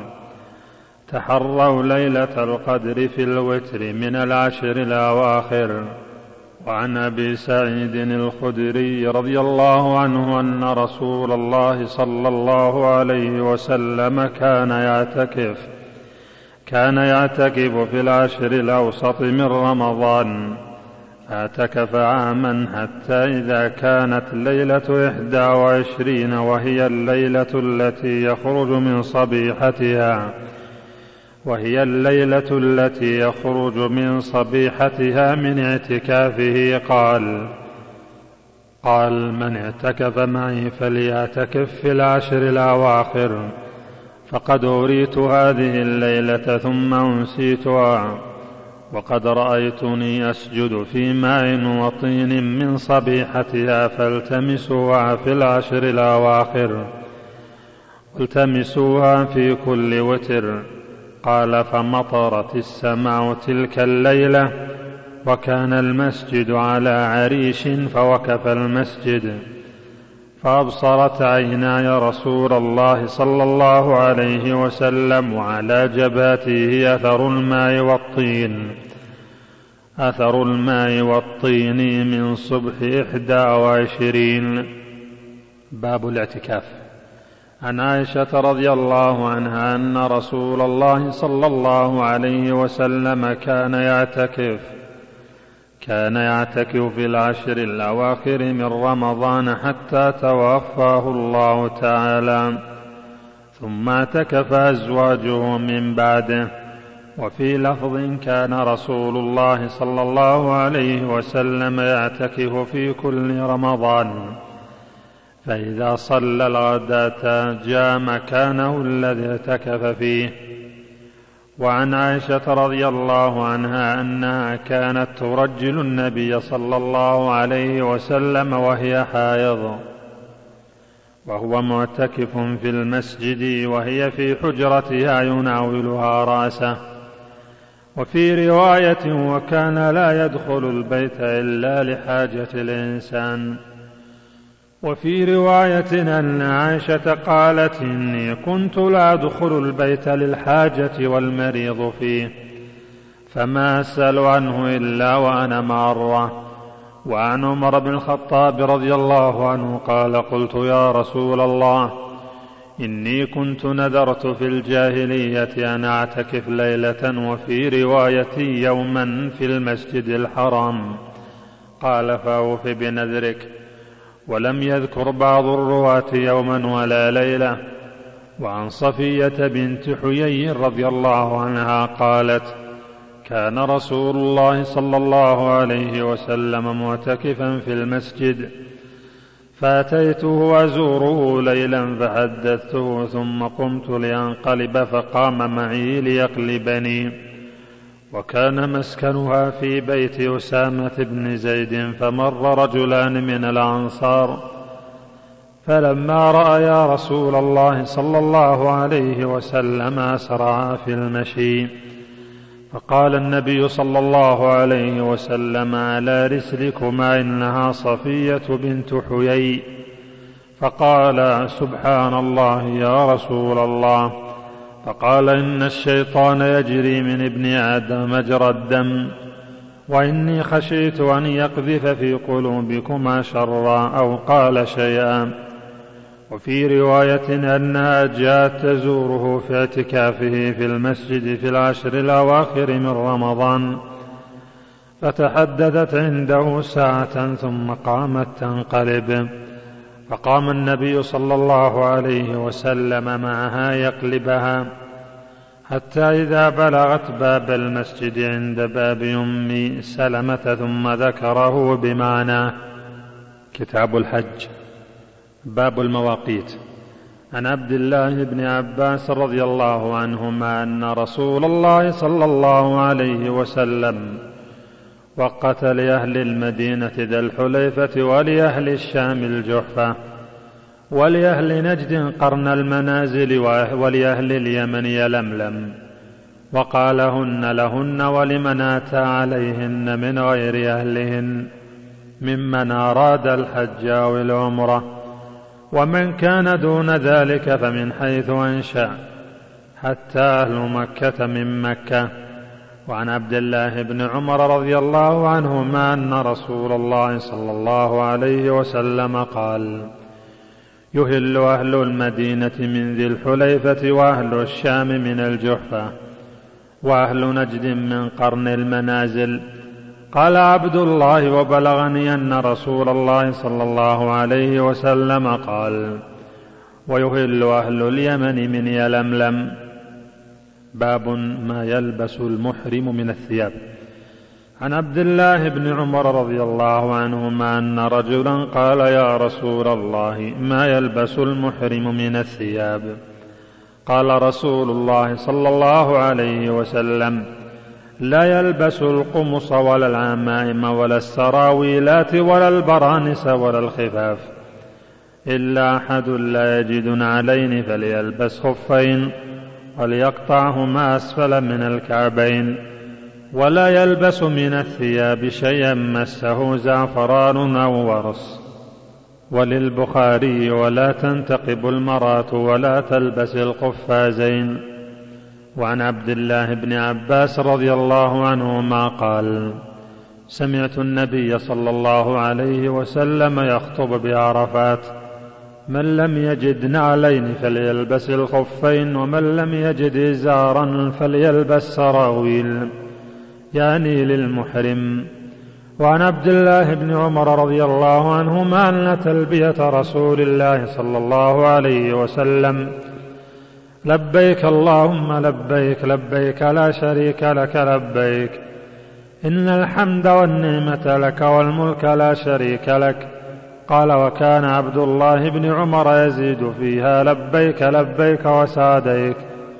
S2: تحروا ليلة القدر في الوتر من العشر الأواخر. وعن أبي سعيد الخدري رضي الله عنه أن رسول الله صلى الله عليه وسلم كان يعتكف كان يعتكف في العشر الأوسط من رمضان، فاعتكف عاما حتى إذا كانت ليلة إحدى وعشرين وهي الليلة التي يخرج من صبيحتها وهي الليلة التي يخرج من صبيحتها من اعتكافه قال قال من اعتكف معي فليعتكف في العشر الأواخر، فقد أريت هذه الليلة ثم أنسيتها، وقد رأيتني أسجد في ماء وطين من صبيحتها، فالتمسوها في العشر الأواخر والتمسوها في كل وتر. قال: فمطرت السماء تلك الليلة، وكان المسجد على عريش، فوقف المسجد، فأبصرت عيناي رسول الله صلى الله عليه وسلم، وعلى جبهته أثر الماء والطين أثر الماء والطين من صبح إحدى وعشرين. باب الاعتكاف. عن عائشة رضي الله عنها أن رسول الله صلى الله عليه وسلم كان يعتكف كان يعتكف في العشر الأواخر من رمضان حتى توفاه الله تعالى، ثم اعتكف أزواجه من بعده. وفي لفظ كان رسول الله صلى الله عليه وسلم يعتكف في كل رمضان، فإذا صلى الغداة جاء مكانه الذي اعتكف فيه. وعن عائشة رضي الله عنها أنها كانت ترجل النبي صلى الله عليه وسلم وهي حائض وهو معتكف في المسجد، وهي في حجرتها يناولها رأسه. وفي رواية وكان لا يدخل البيت إلا لحاجة الإنسان. وفي رواية أن عائشة قالت إني كنت لا أدخل البيت للحاجة والمريض فيه، فما أسأل عنه إلا وأنا مارة. وعن عمر بن الخطاب رضي الله عنه قال قلت يا رسول الله إني كنت نذرت في الجاهلية أن أعتكف ليلة، وفي رواية يوما في المسجد الحرام. قال فأوف بنذرك. ولم يذكر بعض الرواة يوما ولا ليلة. وعن صفية بنت حيي رضي الله عنها قالت كان رسول الله صلى الله عليه وسلم معتكفا في المسجد، فأتيته أزوره ليلا فحدثته، ثم قمت لأنقلب فقام معي ليقلبني. وكان مسكنها في بيت أسامة بن زيد، فمر رجلان من الأنصار، فلما رأيا رسول الله صلى الله عليه وسلم أسرعا في المشي، فقال النبي صلى الله عليه وسلم على رسلكما إنها صفية بنت حيي. فقال سبحان الله يا رسول الله. فقال إن الشيطان يجري من ابن آدم مجرى الدم، وإني خشيت أن يقذف في قلوبكما شرا، أو قال شيئا. وفي رواية أنها جاءت تزوره في اعتكافه في المسجد في العشر الأواخر من رمضان، فتحدثت عنده ساعة ثم قامت تنقلب، فقام النبي صلى الله عليه وسلم معها يقلبها، حتى إذا بلغت باب المسجد عند باب أم سلمة ثم ذكره بمعناه. كتاب الحج. باب المواقيت. عن عبد الله بن عباس رضي الله عنهما أن رسول الله صلى الله عليه وسلم وقت لأهل المدينة ذا الحليفة ولأهل الشام الجحفة ولأهل نجد قرن المنازل ولأهل اليمن يلملم، وقالهن لهن ولمن أتى عليهن من غير أهلهن ممن أراد الحج أو العمرة، ومن كان دون ذلك فمن حيث أنشأ، حتى أهل مكة من مكة. وعن عبد الله بن عمر رضي الله عنهما أن رسول الله صلى الله عليه وسلم قال يهل أهل المدينة من ذي الحليفة وأهل الشام من الجحفة وأهل نجد من قرن المنازل. قال عبد الله وبلغني أن رسول الله صلى الله عليه وسلم قال ويهل أهل اليمن من يلملم. باب ما يلبس المحرم من الثياب. عن عبد الله بن عمر رضي الله عنهما أن رجلا قال يا رسول الله ما يلبس المحرم من الثياب؟ قال رسول الله صلى الله عليه وسلم لا يلبس القمص ولا العمائم ولا السراويلات ولا البرانس ولا الخفاف، إلا أحد لا يجد علين فليلبس خفين وليقطعهما أسفل من الكعبين، ولا يلبس من الثياب شيئا مسه زعفران أو ورس. وللبخاري ولا تنتقب المرأة ولا تلبس القفازين. وعن عبد الله بن عباس رضي الله عنهما قال سمعت النبي صلى الله عليه وسلم يخطب بعرفات من لم يجد نعلين فليلبس الخفين، ومن لم يجد إزارا فليلبس سراويل، يعني للمحرم. وعن عبد الله بن عمر رضي الله عنهما أن تلبية رسول الله صلى الله عليه وسلم لبيك اللهم لبيك لبيك لا شريك لك لبيك إن الحمد والنعمة لك والملك لا شريك لك. قال: وكان عبد الله بن عمر يزيد فيها: لبيك لبيك وسعديك،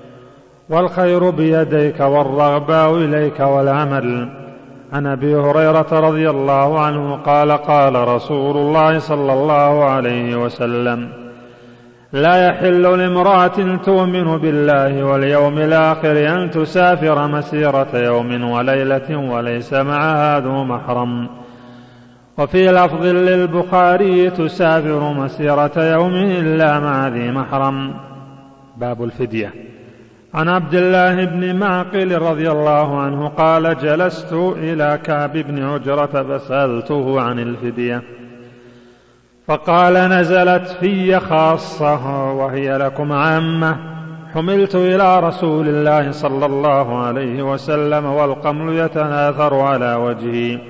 S2: والخير بيديك والرغباء إليك والعمل. عن أبي هريرة رضي الله عنه قال: قال رسول الله صلى الله عليه وسلم: لا يحل لامرأة تؤمن بالله واليوم الآخر أن تسافر مسيرة يوم وليلة وليس معها ذو محرم. وفي لفظ للبخاري: تسافر مسيرة يوم إلا مع ذي محرم. باب الفدية. عن عبد الله بن معقل رضي الله عنه قال: جلست إلى كعب بن عجرة فسألته عن الفدية، فقال: نزلت في خاصة وهي لكم عامة. حملت إلى رسول الله صلى الله عليه وسلم والقمل يتناثر على وجهي،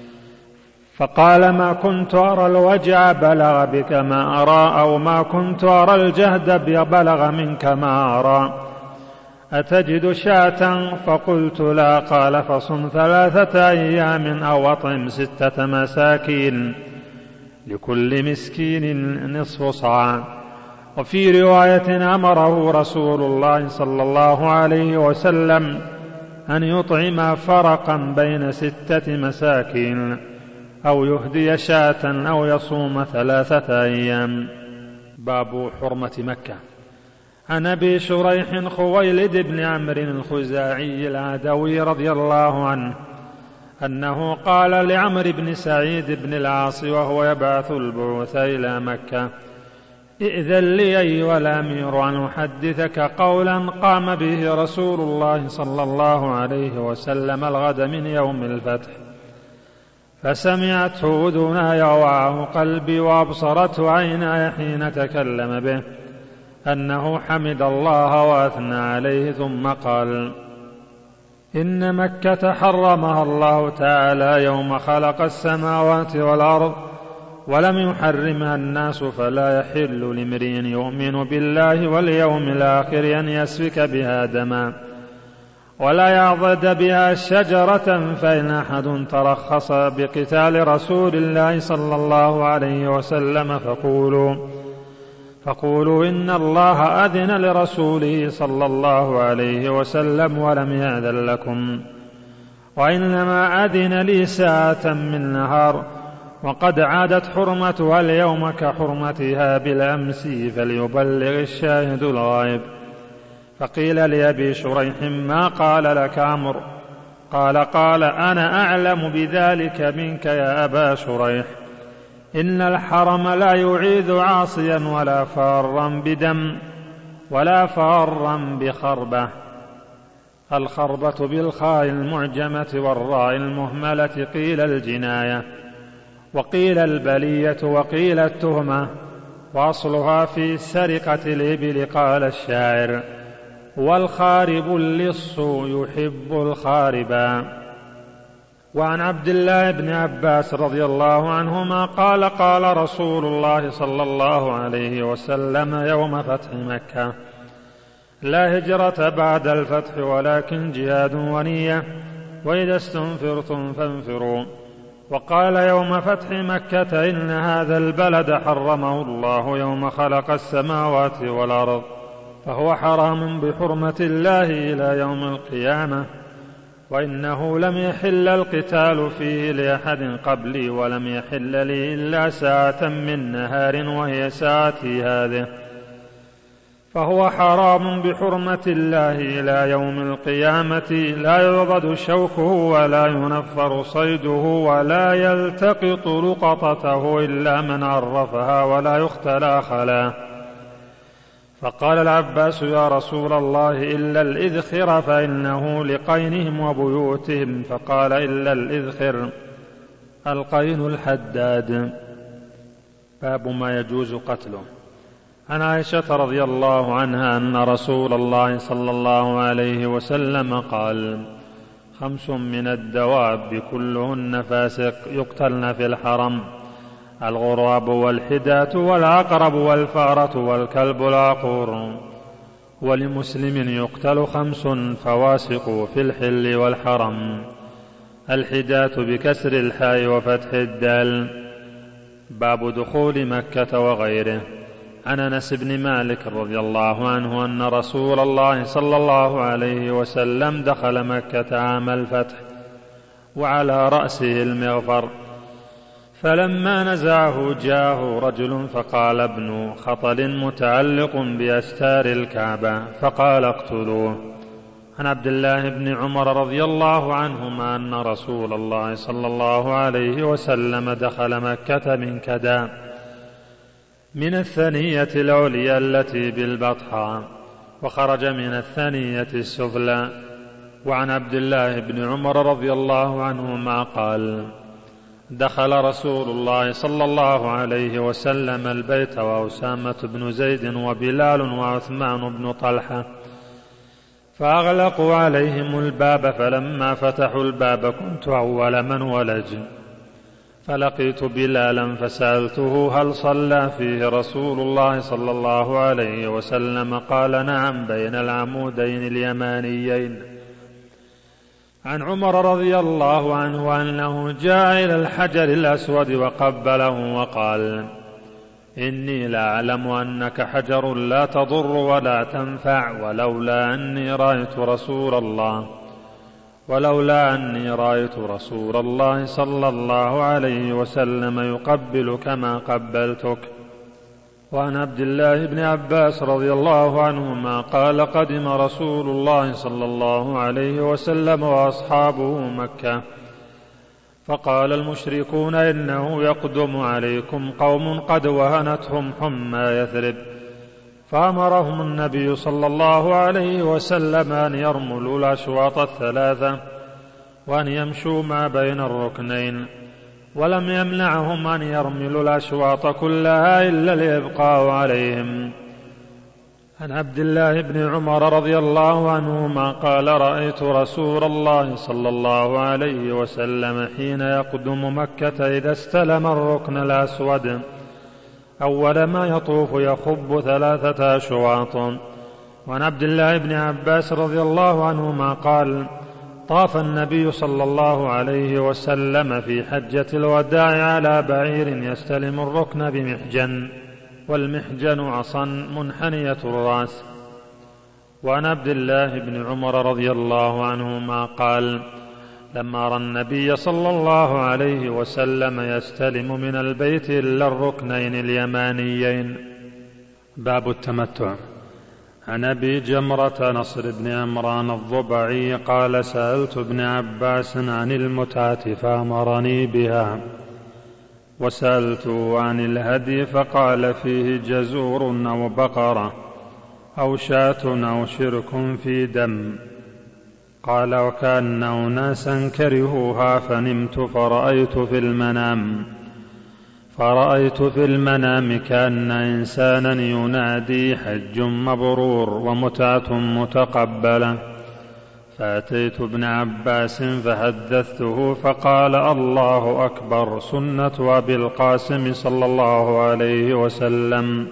S2: فقال: ما كنت أرى الوجع بلغ بك ما أرى، أو ما كنت أرى الجهد بلغ منك ما أرى. أتجد شاة؟ فقلت: لا. قال: فصم ثلاثة أيام أو أطعم ستة مساكين، لكل مسكين نصف صاع. وفي رواية: أمره رسول الله صلى الله عليه وسلم أن يطعم فرقا بين ستة مساكين، أو يهدي شاة، أو يصوم ثلاثة أيام. باب حرمة مكة. عن أبي شريح خويلد بن عمرو الخزاعي العدوي رضي الله عنه أنه قال لعمرو بن سعيد بن العاص وهو يبعث البعوث إلى مكة: ائذن لي أيها الأمير أن أحدثك قولا قام به رسول الله صلى الله عليه وسلم الغد من يوم الفتح، فسمعته أذناي ووعاه قلبي وأبصرته عيناي حين تكلم به، أنه حمد الله وأثنى عليه، ثم قال: إن مكة حرمها الله تعالى يوم خلق السماوات والأرض، ولم يحرمها الناس، فلا يحل لامرئ يؤمن بالله واليوم الآخر أن يسفك بها دما، ولا يعضد بها شجرة. فإن أحد ترخص بقتال رسول الله صلى الله عليه وسلم فقولوا فقولوا إن الله أذن لرسوله صلى الله عليه وسلم ولم يأذن لكم، وإنما أذن لي ساعة من نهار، وقد عادت حرمتها اليوم كحرمتها بالأمس، فليبلغ الشاهد الغائب. فقيل لأبي شريح: ما قال لك عمرو؟ قال: قال: أنا أعلم بذلك منك يا أبا شريح. إن الحرم لا يعيذ عاصيا ولا فارا بدم ولا فارا بخربة. الخربة بالخاء المعجمة والراء المهملة قيل الجناية، وقيل البلية، وقيل التهمة، وأصلها في سرقة الإبل. قال الشاعر: والخارب اللص يحب الخاربا. وعن عبد الله بن عباس رضي الله عنهما قال: قال رسول الله صلى الله عليه وسلم يوم فتح مكة: لا هجرة بعد الفتح ولكن جهاد ونية، وإذا استنفرتم فانفروا. وقال يوم فتح مكة: إن هذا البلد حرمه الله يوم خلق السماوات والأرض، فهو حرام بحرمة الله إلى يوم القيامة، وإنه لم يحل القتال فيه لأحد قبلي، ولم يحل لي إلا ساعة من نهار وهي ساعتي هذه، فهو حرام بحرمة الله إلى يوم القيامة، لا يعضد شوكه ولا ينفر صيده ولا يلتقط لقطته إلا من عرفها ولا يختلى خلا. فقال العباس: يا رسول الله إلا الإذخر فإنه لقينهم وبيوتهم. فقال: إلا الإذخر القين الحداد. باب ما يجوز قتله. عن عائشة رضي الله عنها أن رسول الله صلى الله عليه وسلم قال: خمس من الدواب كلهن فاسق يقتلن في الحرم: الغراب والحداة والعقرب والفأرة والكلب العقور. ولمسلم: يقتل خمس فواسق في الحل والحرم: الحداة بكسر الحاء وفتح الدال. باب دخول مكة وغيره. عن أنس بن مالك رضي الله عنه أن رسول الله صلى الله عليه وسلم دخل مكة عام الفتح وعلى رأسه المغفر، فلما نزعه جاءه رجل فقال: ابن خطل متعلق بأستار الكعبة، فقال: اقتلوه. عن عبد الله بن عمر رضي الله عنهما أن رسول الله صلى الله عليه وسلم دخل مكة من كدا من الثنية العليا التي بالبطحاء، وخرج من الثنية السفلى. وعن عبد الله بن عمر رضي الله عنهما قال: دخل رسول الله صلى الله عليه وسلم البيت وأسامة بن زيد وبلال وعثمان بن طلحة، فأغلقوا عليهم الباب، فلما فتحوا الباب كنت أول من ولج، فلقيت بلالا فسألته: هل صلى فيه رسول الله صلى الله عليه وسلم؟ قال: نعم، بين العمودين اليمانيين. عن عمر رضي الله عنه أنه جاء إلى الحجر الأسود وقبله وقال: إني لأعلم أنك حجر لا تضر ولا تنفع، ولولا أني رأيت رسول الله ولولا أني رأيت رسول الله صلى الله عليه وسلم يقبلك ما قبلتك. وعن عبد الله بن عباس رضي الله عنهما قال: قدم رسول الله صلى الله عليه وسلم وأصحابه مكة، فقال المشركون: إنه يقدم عليكم قوم قد وهنتهم حمى يثرب، فأمرهم النبي صلى الله عليه وسلم أن يرملوا الأشواط الثلاثة وأن يمشوا ما بين الركنين، ولم يمنعهم أن يرملوا الأشواط كلها إلا الإبقاء عليهم. عن عبد الله بن عمر رضي الله عنهما قال: رأيت رسول الله صلى الله عليه وسلم حين يقدم مكة إذا استلم الركن الأسود أول ما يطوف يخب ثلاثة أشواط. وعن عبد الله بن عباس رضي الله عنهما قال: طاف النبي صلى الله عليه وسلم في حجة الوداع على بعير يستلم الركن بمحجن، والمحجن عصا منحنية الرأس. وعن عبد الله بن عمر رضي الله عنهما قال: لما رأى النبي صلى الله عليه وسلم يستلم من البيت إلا الركنين اليمانيين.
S3: باب التمتع. عن أبي جمرة نصر بن عمران الضبعي قال: سألت ابن عباس عن المتعة فأمرني بها، وسألته عن الهدي فقال: فيه جزور أو بقرة أو شاة أو شرك في دم. قال: وكأن أناسا كرهوها فنمت فرأيت في المنام فرأيت في المنام كأن إنسانا ينادي: حج مبرور ومتعة متقبلة. فأتيت ابن عباس فحدثته فقال: الله أكبر، سنة أبي القاسم صلى الله عليه وسلم.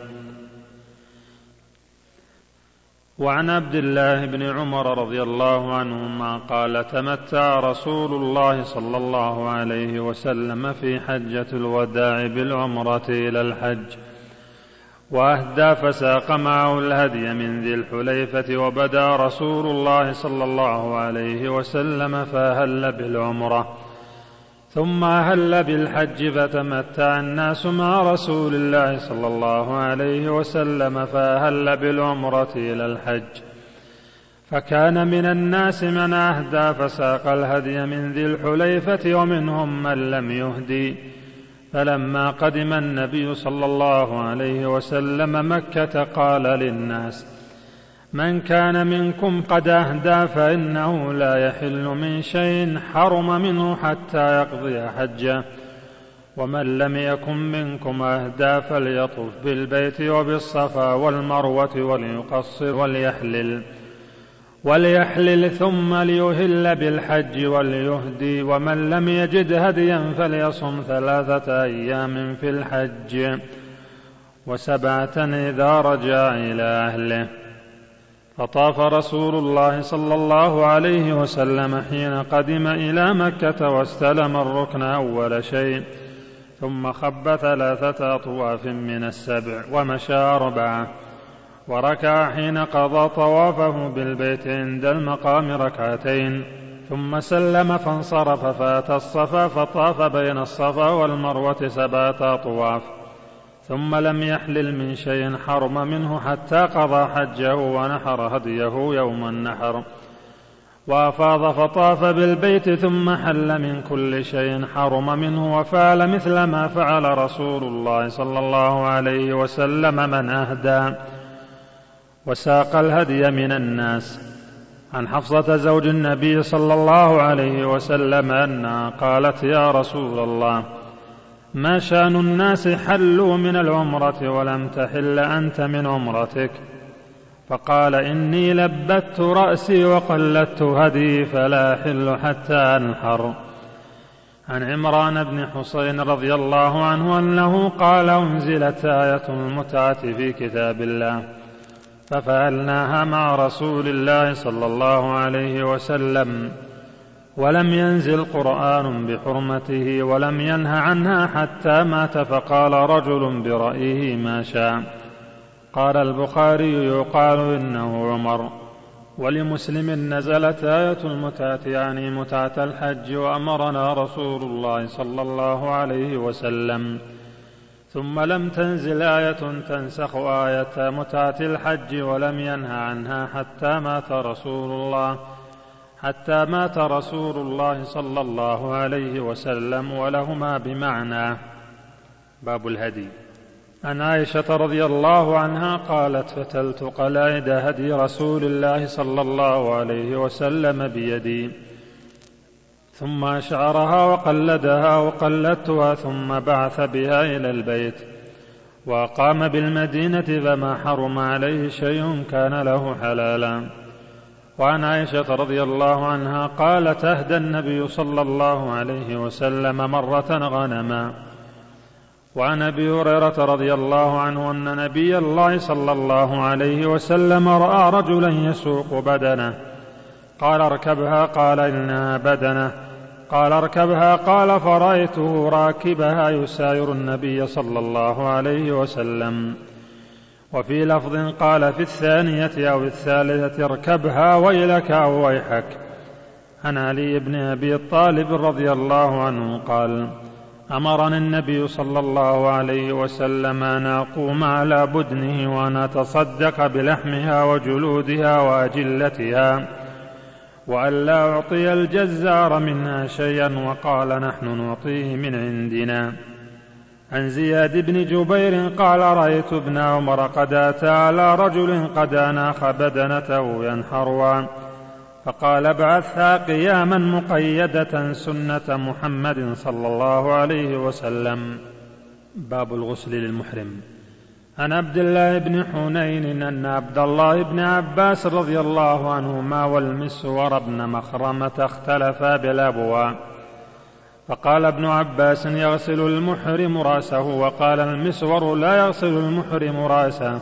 S3: وعن عبد الله بن عمر رضي الله عنهما قال: تمتع رسول الله صلى الله عليه وسلم في حجة الوداع بالعمرة إلى الحج، وأهدى فساق معه الهدي من ذي الحليفة، وبدأ رسول الله صلى الله عليه وسلم فأهل بالعمرة، ثم أهل بالحج، فتمتع الناس مع رسول الله صلى الله عليه وسلم فأهل بالعمرة إلى الحج. فكان من الناس من أهدى فساق الهدي من ذي الحليفة، ومنهم من لم يهدي. فلما قدم النبي صلى الله عليه وسلم مكة قال للناس: من كان منكم قد أهدى فإنه لا يحل من شيء حرم منه حتى يقضي حجه، ومن لم يكن منكم أهدى فليطف بالبيت وبالصفا والمروة وليقصر وليحلل وليحلل ثم ليهل بالحج وليهدي. ومن لم يجد هديا فليصم ثلاثة أيام في الحج وسبعة إذا رجع إلى أهله. فطاف رسول الله صلى الله عليه وسلم حين قدم إلى مكة واستلم الركن أول شيء، ثم خب ثلاثة أطواف من السبع ومشى أربعة، وركع حين قضى طوافه بالبيت عند المقام ركعتين، ثم سلم فانصرف فأتى الصفا فطاف بين الصفا والمروة سبعة أطواف، ثم لم يحلل من شيء حرم منه حتى قضى حجه ونحر هديه يوم النحر، وأفاض فطاف بالبيت ثم حل من كل شيء حرم منه وفعل مثل ما فعل رسول الله صلى الله عليه وسلم من أهدى وساق الهدي من الناس. عن حفصة زوج النبي صلى الله عليه وسلم أنها قالت: يا رسول الله، ما شأن الناس حلوا من العمرة ولم تحل أنت من عمرتك؟ فقال: إني لبت رأسي وقلدت هدي فلا أحل حتى أنحر. عن عمران بن حسين رضي الله عنه أنه قال: أنزلت آية المتعة في كتاب الله ففعلناها مع رسول الله صلى الله عليه وسلم، ولم ينزل قرآن بحرمته ولم ينه عنها حتى مات، فقال رجل برأيه ما شاء. قال البخاري: يقال إنه عمر. ولمسلم: نزلت آية المتعة يعني متعة الحج، وأمرنا رسول الله صلى الله عليه وسلم. ثم لم تنزل آية تنسخ آية متعة الحج ولم ينه عنها حتى مات رسول الله حتى مات رسول الله صلى الله عليه وسلم، ولهما بمعنى. باب الهدي. عن عائشة رضي الله عنها قالت: فتلت قلائد هدي رسول الله صلى الله عليه وسلم بيدي، ثم أشعرها وقلدها وقلدتها، ثم بعث بها إلى البيت وقام بالمدينة، فما حرم عليه شيء كان له حلالا. وعن عائشة رضي الله عنها قالت: أهدى النبي صلى الله عليه وسلم مرة غنما. وعن أبي هريرة رضي الله عنه أن نبي الله صلى الله عليه وسلم رأى رجلا يسوق بدنه، قال: اركبها. قال: إنها بدنه. قال: اركبها. قال: فرأيته راكبها يساير النبي صلى الله عليه وسلم. وفي لفظ قال في الثانية أو الثالثة: اركبها ويلك أو ويحك. عن علي بن أبي طالب رضي الله عنه قال: أمرني النبي صلى الله عليه وسلم أن أقوم على بدنه وأن أتصدق بلحمها وجلودها وأجلتها، وأن لا أعطي الجزار منها شيئا، وقال: نحن نعطيه من عندنا. عن زياد بن جبير قال: رأيت ابن عمر قد أتى على رجل قد أناخ بدنته ينحرها، فقال: ابعثها قياما مقيدة سنة محمد صلى الله عليه وسلم. باب الغسل للمحرم. عن عبد الله بن حنين أن عبد الله بن عباس رضي الله عنهما والمسور بن مخرمة اختلفا بالأبواء، فقال ابن عباس: يغسل المحرم رأسه، وقال المسور: لا يغسل المحرم رأسه.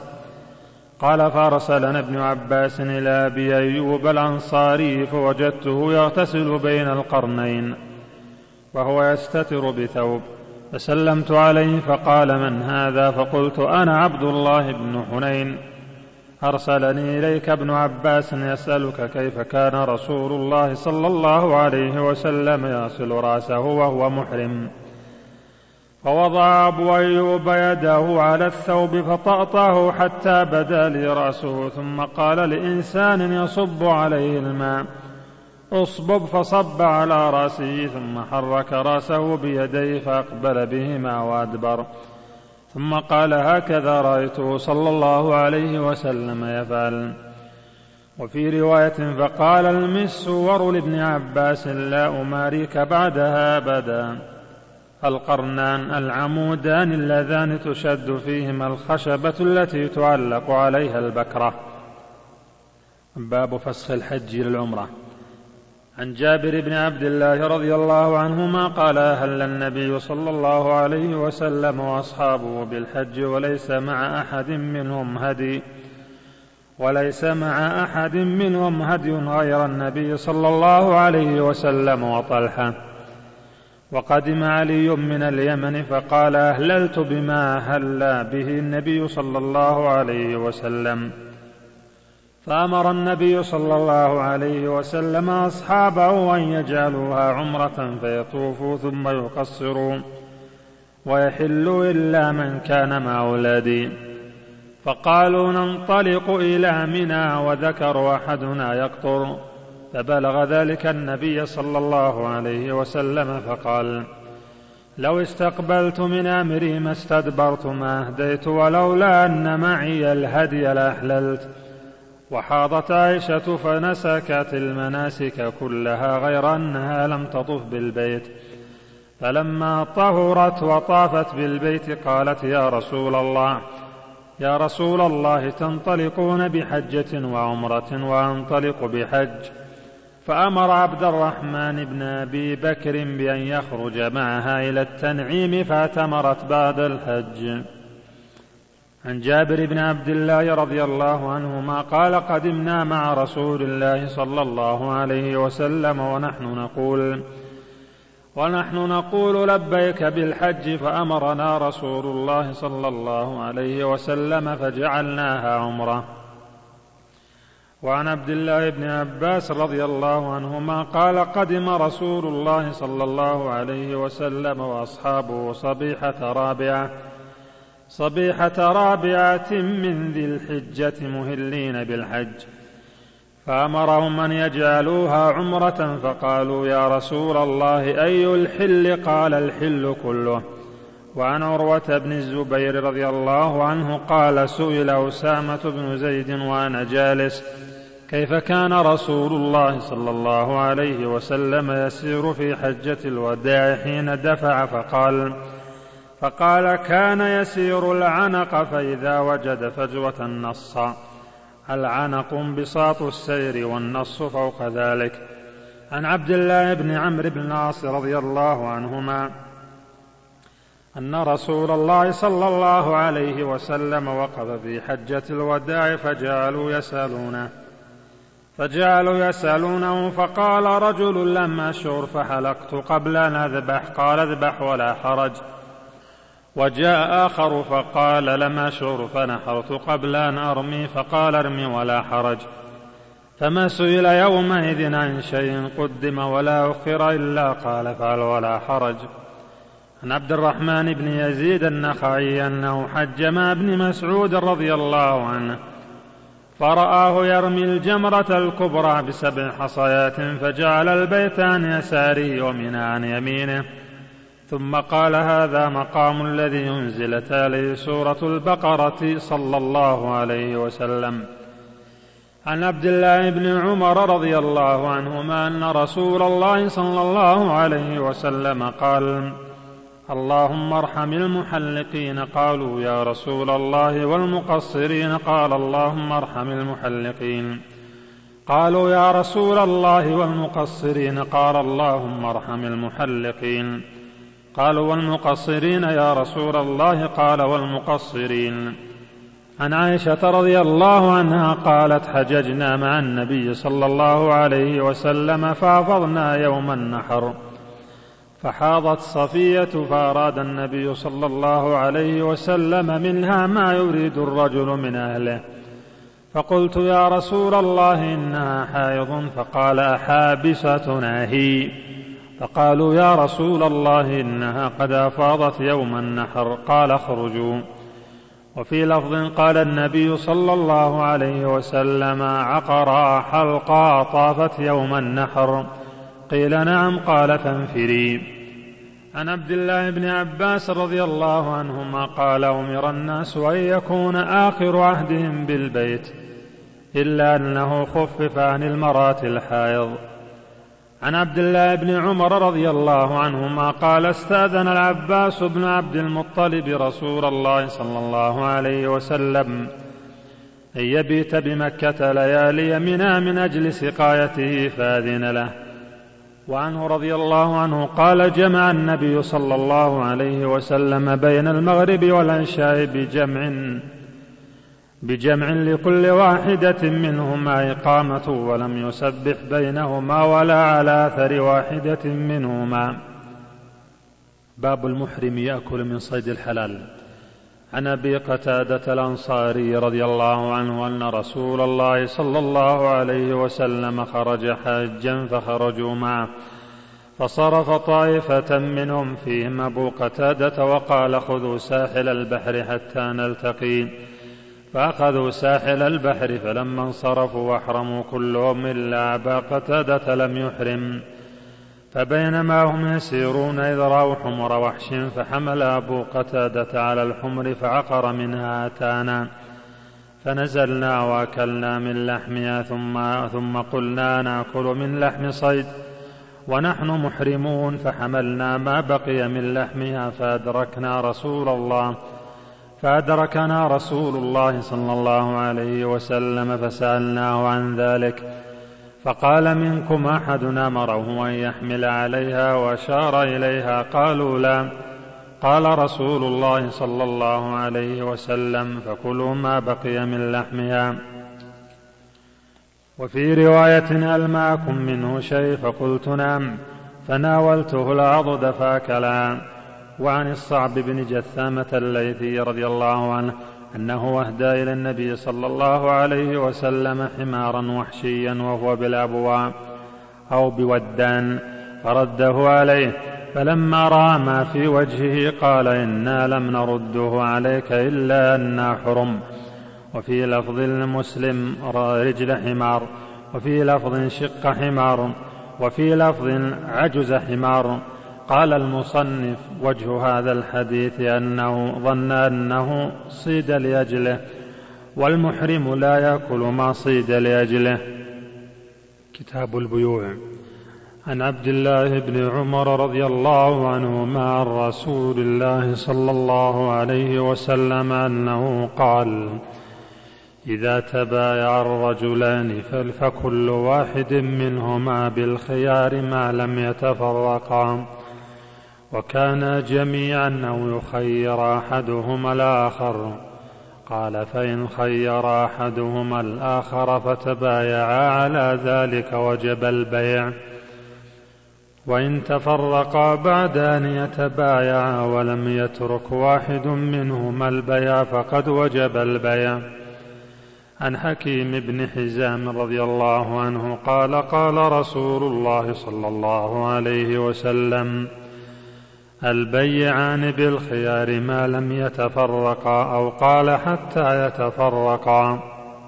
S3: قال: فأرسلنا ابن عباس إلى أبي أيوب الأنصاري فوجدته يغتسل بين القرنين وهو يستتر بثوب، فسلمت عليه فقال: من هذا؟ فقلت: أنا عبد الله بن حنين، أرسلني إليك ابن عباس يسألك كيف كان رسول الله صلى الله عليه وسلم يغسل رأسه وهو محرم. فوضع أبو أيوب يده على الثوب فطأطاه حتى بدا لي رأسه، ثم قال لإنسان يصب عليه الماء: اصبب، فصب على رأسه، ثم حرك رأسه بيديه فأقبل بهما وأدبر، ثم قال: هكذا رأيته صلى الله عليه وسلم يفعل. وفي رواية: فقال المسور لابن عباس: لا أماريك بعدها أبدا. القرنان العمودان اللذان تشد فيهما الخشبة التي تعلق عليها البكرة. باب فسخ الحج للعمرة. عن جابر بن عبد الله رضي الله عنهما قال أهل النبي صلى الله عليه وسلم وأصحابه بالحج وليس مع أحد منهم هدي وليس مع أحد منهم هدي غير النبي صلى الله عليه وسلم وطلحة. وقدم علي من اليمن فقال أهللت بما أهل به النبي صلى الله عليه وسلم. فأمر النبي صلى الله عليه وسلم أصحابه أن يجعلوها عمرة فيطوفوا ثم يقصروا ويحلوا إلا من كان مع أولادي. فقالوا ننطلق إلى منى وذكر أحدنا يقطر. فبلغ ذلك النبي صلى الله عليه وسلم فقال لو استقبلت من أمري ما استدبرت ما أهديت ولولا أن معي الهدي لأحللت. وحاضت عائشة فنسكت المناسك كلها غير أنها لم تطف بالبيت. فلما طهرت وطافت بالبيت قالت يا رسول الله يا رسول الله تنطلقون بحجة وعمرة وأنطلق بحج. فأمر عبد الرحمن بن أبي بكر بأن يخرج معها إلى التنعيم فاعتمرت بعد الحج. عن جابر بن عبد الله رضي الله عنهما قال قدمنا مع رسول الله صلى الله عليه وسلم ونحن نقول ونحن نقول لبيك بالحج فأمرنا رسول الله صلى الله عليه وسلم فجعلناها عمرة. وعن عبد الله بن عباس رضي الله عنهما قال قدم رسول الله صلى الله عليه وسلم وأصحابه صبيحة رابعة صبيحة رابعة من ذي الحجة مهلين بالحج. فأمرهم أن يجعلوها عمرة فقالوا يا رسول الله أي الحل؟ قال الحل كله. وعن عروة بن الزبير رضي الله عنه قال سئل أسامة بن زيد وأنا جالس كيف كان رسول الله صلى الله عليه وسلم يسير في حجة الوداع حين دفع فقال فقال كان يسير العنق فإذا وجد فجوة نص. العنق انبساط السير والنص فوق ذلك. عن عبد الله بن عمرو بن العاص رضي الله عنهما أن رسول الله صلى الله عليه وسلم وقف في حجة الوداع فجعلوا يسألونه فجعلوا يسألونه فقال رجل لم أشعر فحلقت قبل أن أذبح قال اذبح ولا حرج. وجاء آخر فقال لم أشعر فنحرت قبل أن أرمي فقال ارمي ولا حرج. فما سئل يومئذ عن شيء قدم ولا أخر إلا قال فعل ولا حرج. عن عبد الرحمن بن يزيد النخعي أنه حج مع ابن مسعود رضي الله عنه فرآه يرمي الجمرة الكبرى بسبع حصيات فجعل البيت عن يساره ومنى عن يمينه ثم قال هذا مقام الذي أنزلت عليه سورة البقرة صلى الله عليه وسلم. عن عبد الله بن عمر رضي الله عنهما أن رسول الله صلى الله عليه وسلم قال اللهم ارحم المحلقين قالوا يا رسول الله والمقصرين قال اللهم ارحم المحلقين قالوا يا رسول الله والمقصرين قال اللهم ارحم المحلقين قالوا والمقصرين يا رسول الله قال والمقصرين. عن عائشة رضي الله عنها قالت حججنا مع النبي صلى الله عليه وسلم فأفضنا يوم النحر فحاضت صفية فأراد النبي صلى الله عليه وسلم منها ما يريد الرجل من أهله فقلت يا رسول الله إنها حائض فقال أحابستنا هي فقالوا يا رسول الله إنها قد أفاضت يوم النحر قال اخرجوا. وفي لفظ قال النبي صلى الله عليه وسلم عقرا حلقا طافت يوم النحر قيل نعم قال فانفري. عن عبد الله بن عباس رضي الله عنهما قال أمر الناس أن يكون آخر عهدهم بالبيت إلا أنه خفف عن المرأة الحائض. عن عبد الله بن عمر رضي الله عنهما قال استأذن العباس بن عبد المطلب رسول الله صلى الله عليه وسلم أن يبيت بمكة ليالي منى من أجل سقايته فأذن له. وعنه رضي الله عنه قال جمع النبي صلى الله عليه وسلم بين المغرب والعشاء بجمع بجمع لكل واحدة منهما إقامة ولم يسبح بينهما ولا على أثر واحدة منهما. باب المحرم يأكل من صيد الحلال. عن أبي قتادة الأنصاري رضي الله عنه أن رسول الله صلى الله عليه وسلم خرج حاجا فخرجوا معه فصرف طائفة منهم فيهم أبو قتادة وقال خذوا ساحل البحر حتى نلتقي، فأخذوا ساحل البحر فلما انصرفوا واحرموا كلهم إلا أبا قتادة لم يحرم. فبينما هم يسيرون إذ رأوا حمر وحش فحمل أبو قتادة على الحمر فعقر منها أتانا فنزلنا وأكلنا من لحمها ثم, ثم قلنا نأكل من لحم صيد ونحن محرمون، فحملنا ما بقي من لحمها فأدركنا رسول الله فأدركنا رسول الله صلى الله عليه وسلم فسألناه عن ذلك فقال منكم أحد أمره أن يحمل عليها وأشار إليها؟ قالوا لا. قال رسول الله صلى الله عليه وسلم فكلوا ما بقي من لحمها. وفي رواية هل معكم منه شيء؟ فقلت نعم، فناولته العضد فأكلها. وعن الصعب بن جثامة الليثي رضي الله عنه أنه أهدى إلى النبي صلى الله عليه وسلم حمارا وحشيا وهو بالأبواء أو بودان فرده عليه، فلما رأى ما في وجهه قال إنا لم نرده عليك إلا أننا حرم. وفي لفظ المسلم رجل حمار، وفي لفظ شق حمار، وفي لفظ عجز حمار. قال المصنف وجه هذا الحديث أنه ظن أنه صيد لأجله، والمحرم لا يأكل ما صيد لأجله. كتاب البيوع. عن عبد الله بن عمر رضي الله عنهما عن رسول الله صلى الله عليه وسلم أنه قال إذا تبايع الرجلان فكل واحد منهما بالخيار ما لم يتفرقا، وكان جميعا أو يخير أحدهما الآخر. قال فإن خير أحدهما الآخر فتبايعا على ذلك وجب البيع، وإن تفرقا بعد أن يتبايعا ولم يترك واحد منهما البيع فقد وجب البيع. عن حكيم بن حزام رضي الله عنه قال قال رسول الله صلى الله عليه وسلم البيعان بالخيار ما لم يتفرقا، أو قال حتى يتفرقا،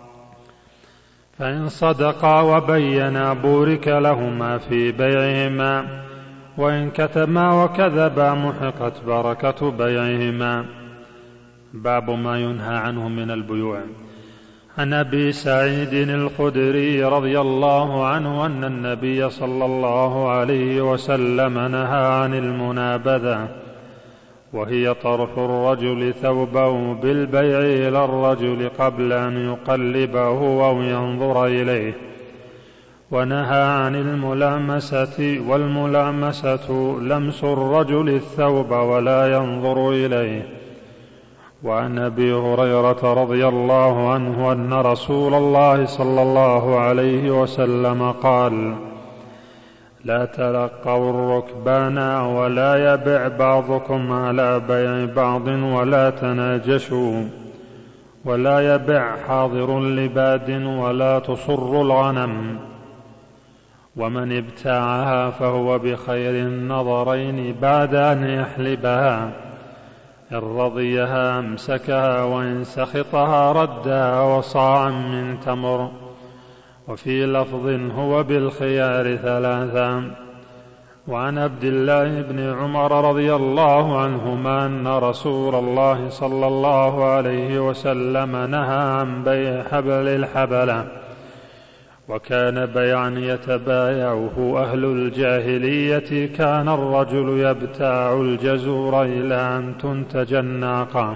S3: فإن صدقا وبينا بورك لهما في بيعهما، وإن كتما وكذبا محقت بركة بيعهما. باب ما ينهى عنه من البيوع. عن أبي سعيد الخدري رضي الله عنه أن النبي صلى الله عليه وسلم نهى عن المنابذة، وهي طرح الرجل ثوبه بالبيع إلى الرجل قبل أن يقلبه أو ينظر إليه، ونهى عن الملامسة، والملامسة لمس الرجل الثوب ولا ينظر إليه. وعن أبي هريرة رضي الله عنه أن رسول الله صلى الله عليه وسلم قال لا تلقوا الركبان ولا يبع بعضكم على بيع بعض ولا تناجشوا، ولا يبع حاضر لباد ولا تصر الغنم، ومن ابتاعها فهو بخير النظرين بعد أن يحلبها، إن رضيها أمسكها وإن سخطها ردها وصاعا من تمر. وفي لفظ هو بالخيار ثلاثا. وعن عبد الله بن عمر رضي الله عنهما أن رسول الله صلى الله عليه وسلم نهى عن بيع حبل الحبلة، وكان بيعا يتبايعه أهل الجاهلية. كان الرجل يبتاع الجزور إلى أن تنتج الناقة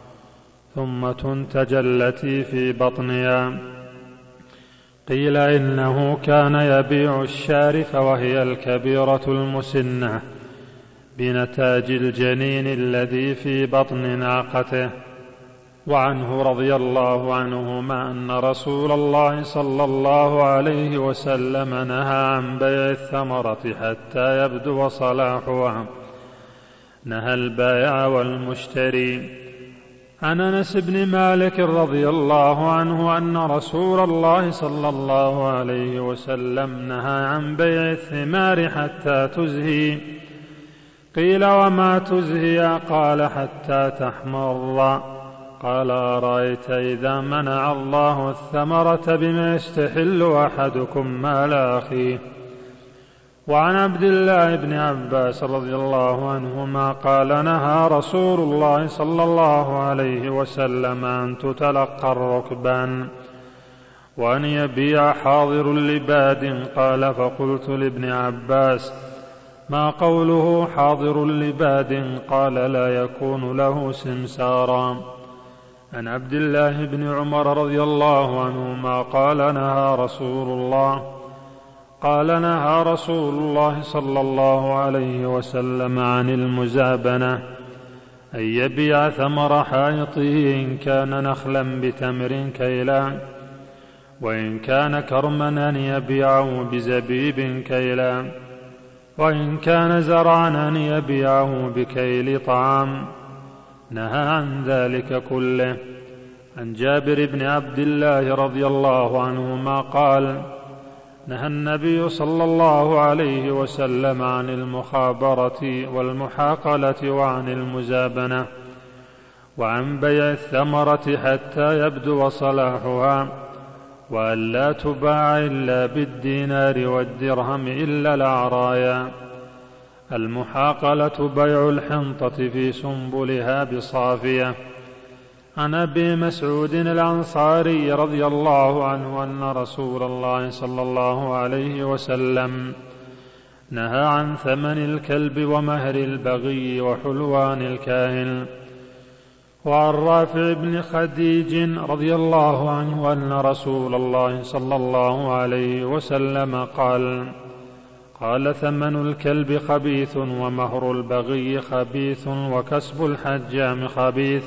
S3: ثم تنتج التي في بطنها. قيل إنه كان يبيع الشارف وهي الكبيرة المسنة بنتاج الجنين الذي في بطن ناقته. وعنه رضي الله عنهما أن رسول الله صلى الله عليه وسلم نهى عن بيع الثمرة حتى يبدو صلاحها، نهى البائع والمشتري. عن أنس بن مالك رضي الله عنه أن رسول الله صلى الله عليه وسلم نهى عن بيع الثمار حتى تزهي. قيل وما تزهي؟ قال حتى تحمر. قال أرأيت إذا منع الله الثمرة بما يستحل أحدكم مال أخيه. وعن عبد الله بن عباس رضي الله عنهما قال نهى رسول الله صلى الله عليه وسلم أن تتلقى الركبان وأن يبيع حاضر لباد. قال فقلت لابن عباس ما قوله حاضر لباد؟ قال لا يكون له سمسارا. عن عبد الله بن عمر رضي الله عنهما قال نهى رسول الله قال نهى رسول الله صلى الله عليه وسلم عن المزابنة، أن يبيع ثمر حائطه إن كان نخلا بتمر كيلا، وإن كان كرما أن يبيعه بزبيب كيلا، وإن كان زرعا أن يبيعه بكيل طعام. نهى عن ذلك كله. عن جابر بن عبد الله رضي الله عنهما قال نهى النبي صلى الله عليه وسلم عن المخابرة والمحاقلة وعن المزابنة وعن بيع الثمرة حتى يبدو صلاحها، وأن لا تباع إلا بالدينار والدرهم إلا العرايا. المحاقلة بيع الحنطة في سنبلها بصافية. عن أبي مسعود الأنصاري رضي الله عنه أن رسول الله صلى الله عليه وسلم نهى عن ثمن الكلب ومهر البغي وحلوان الكاهن. وعن رافع بن خديج رضي الله عنه أن رسول الله صلى الله عليه وسلم قال قال ثمن الكلب خبيث ومهر البغي خبيث وكسب الحجام خبيث.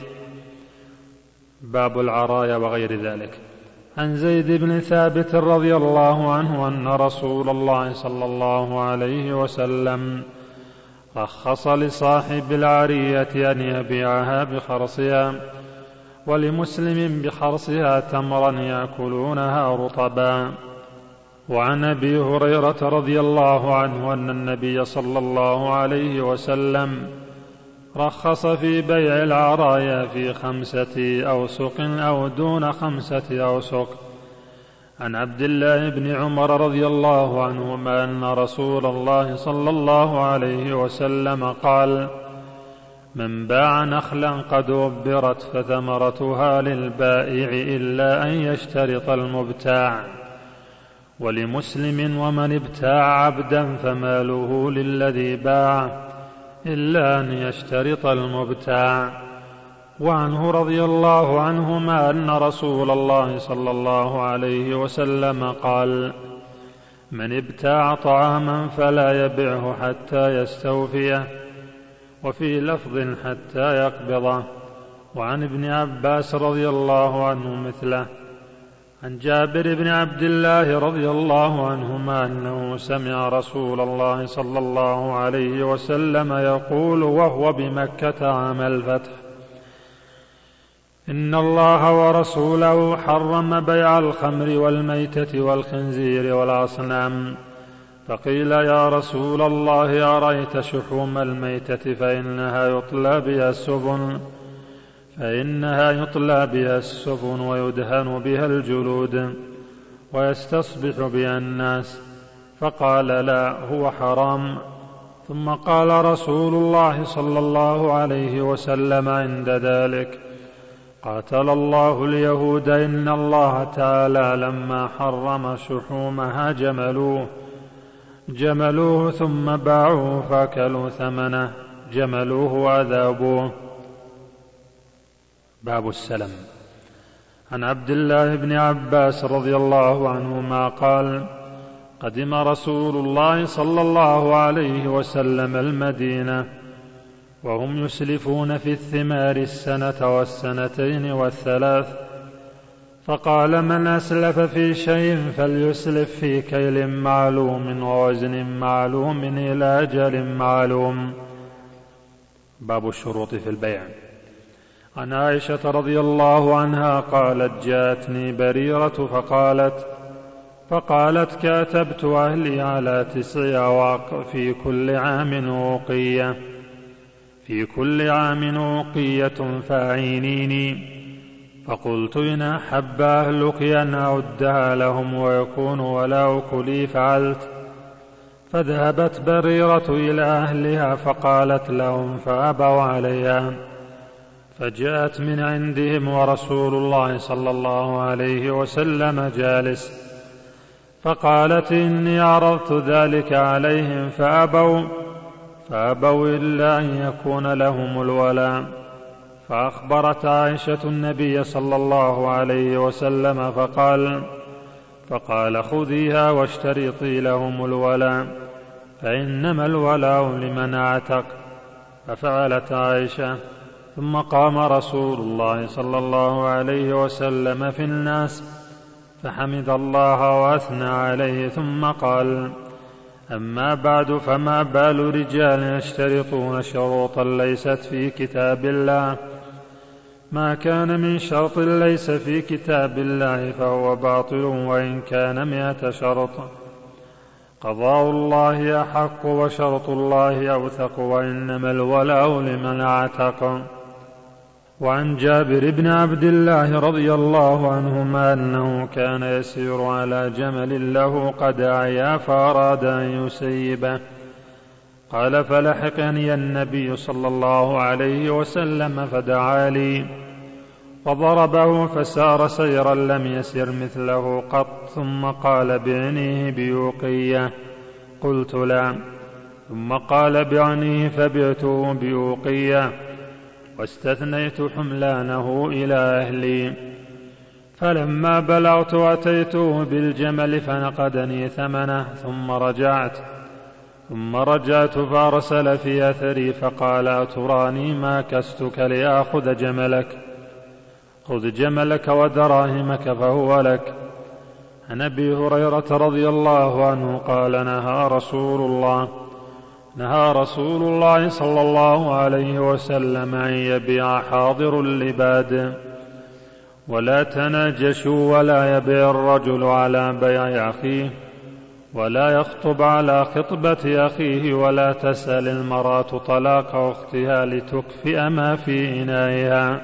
S3: باب العرايا وغير ذلك. عن زيد بن ثابت رضي الله عنه أن رسول الله صلى الله عليه وسلم رخص لصاحب العرية أن يبيعها بخرصها، ولمسلم بخرصها تمرا يأكلونها رطبا. وعن أبي هريرة رضي الله عنه أن النبي صلى الله عليه وسلم رخص في بيع العرايا في خمسة أوسق أو دون خمسة أوسق. عن عبد الله بن عمر رضي الله عنهما أن رسول الله صلى الله عليه وسلم قال من باع نخلا قد أبرت فثمرتها للبائع إلا أن يشترط المبتاع. ولمسلم ومن ابتاع عبدا فماله للذي باع إلا أن يشترط المبتاع. وعنه رضي الله عنهما أن رسول الله صلى الله عليه وسلم قال من ابتاع طعاما فلا يبعه حتى يستوفيه، وفي لفظ حتى يقبضه. وعن ابن عباس رضي الله عنه مثله. عن جابر بن عبد الله رضي الله عنهما أنه سمع رسول الله صلى الله عليه وسلم يقول وهو بمكة عام الفتح إن الله ورسوله حرم بيع الخمر والميتة والخنزير والأصنام. فقيل يا رسول الله أرأيت شحوم الميتة فإنها يطلى بها السفن فإنها يطلى بها السفن ويدهن بها الجلود ويستصبح بها الناس. فقال لا هو حرام. ثم قال رسول الله صلى الله عليه وسلم عند ذلك قاتل الله اليهود إن الله تعالى لما حرم شحومها جملوه جملوه ثم باعوه فأكلوا ثمنه جملوه وعذابوه. باب السلم. عن عبد الله بن عباس رضي الله عنهما قال: قدم رسول الله صلى الله عليه وسلم المدينة وهم يسلفون في الثمار السنة والسنتين والثلاث، فقال: من أسلف في شيء فليسلف في كيل معلوم ووزن معلوم إلى أجل معلوم. باب الشروط في البيع. عن عائشة رضي الله عنها قالت: جاءتني بريرة فقالت فقالت كاتبت أهلي على تسع أواق في كل عام أوقية في كل عام أوقية فأعينيني. فقلت: إن أحب أهلك أن أعدها لهم ويكون ولاؤك لي فعلت. فذهبت بريرة إلى أهلها فقالت لهم فأبوا عليها، فجاءت من عندهم ورسول الله صلى الله عليه وسلم جالس، فقالت: إني عرضت ذلك عليهم فأبوا فأبوا إلا أن يكون لهم الولاء. فأخبرت عائشة النبي صلى الله عليه وسلم فقال فقال خذيها واشترطي لهم الولاء، فإنما الولاء لمن أعتق. ففعلت عائشة. ثم قام رسول الله صلى الله عليه وسلم في الناس فحمد الله وأثنى عليه، ثم قال: أما بعد، فما بال رجال يشترطون شروطا ليست في كتاب الله؟ ما كان من شرط ليس في كتاب الله فهو باطل وإن كان مئة شرط. قضاء الله أحق وشرط الله أوثق، وإنما الولاء لمن أعتق. وعن جابر بن عبد الله رضي الله عنهما أنه كان يسير على جمل له قد أعيا فأراد أن يسيبه. قال: فلحقني النبي صلى الله عليه وسلم فدعا لي وضربه فسار سيرا لم يسر مثله قط، ثم قال: بعنيه بيوقية. قلت: لا. ثم قال: بعنيه، فبعته بيوقية واستثنيت حملانه إلى أهلي. فلما بلغت أتيته بالجمل فنقدني ثمنه، ثم رجعت ثم رجعت فأرسل في أثري فقال: أتراني ما كستك لآخذ جملك؟ خذ جملك ودراهمك فهو لك. عن أبي هريرة رضي الله عنه قال: نهى رسول الله نهى رسول الله صلى الله عليه وسلم أن يبيع حاضر اللباد. ولا تناجشوا، ولا يبيع الرجل على بيع أخيه، ولا يخطب على خطبة أخيه، ولا تسأل المرأة طلاق أختها لتكفئ ما في إنائها.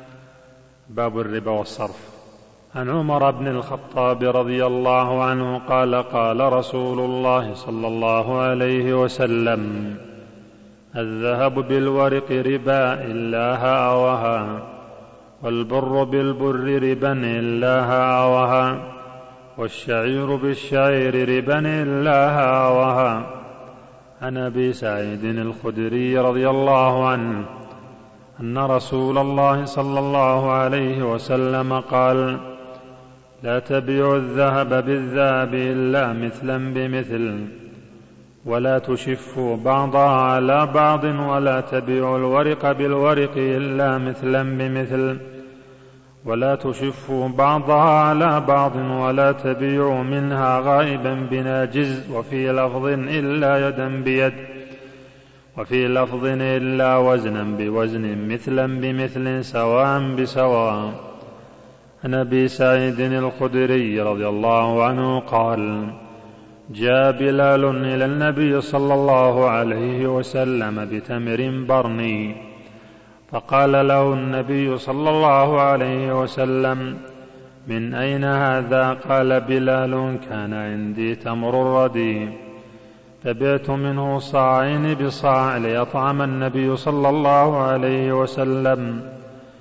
S3: باب الربا والصرف. عن عمر بن الخطاب رضي الله عنه قال: قال رسول الله صلى الله عليه وسلم: الذهب بالورق ربا إلا هاوها، والبر بالبر ربا إلا هاوها، والشعير بالشعير ربا إلا هاوها. عن أبي سعيد الخدري رضي الله عنه أن رسول الله صلى الله عليه وسلم قال: لا تبيعوا الذهب بالذهب إلا مثلا بمثل، ولا تشفوا بعضها على بعض، ولا تبيعوا الورق بالورق إلا مثلا بمثل، ولا تشفوا بعضها على بعض، ولا تبيعوا منها غائبا بناجز، وفي لفظ إلا يدا بيد، وفي لفظ إلا وزنا بوزن، مثلا بمثل، سواء بسواء. عن أبي سعيد الخدري رضي الله عنه قال: جاء بلال إلى النبي صلى الله عليه وسلم بتمر برني، فقال له النبي صلى الله عليه وسلم: من أين هذا؟ قال بلال: كان عندي تمر ردي، فبعت منه صاعين بصاع ليطعم النبي صلى الله عليه وسلم.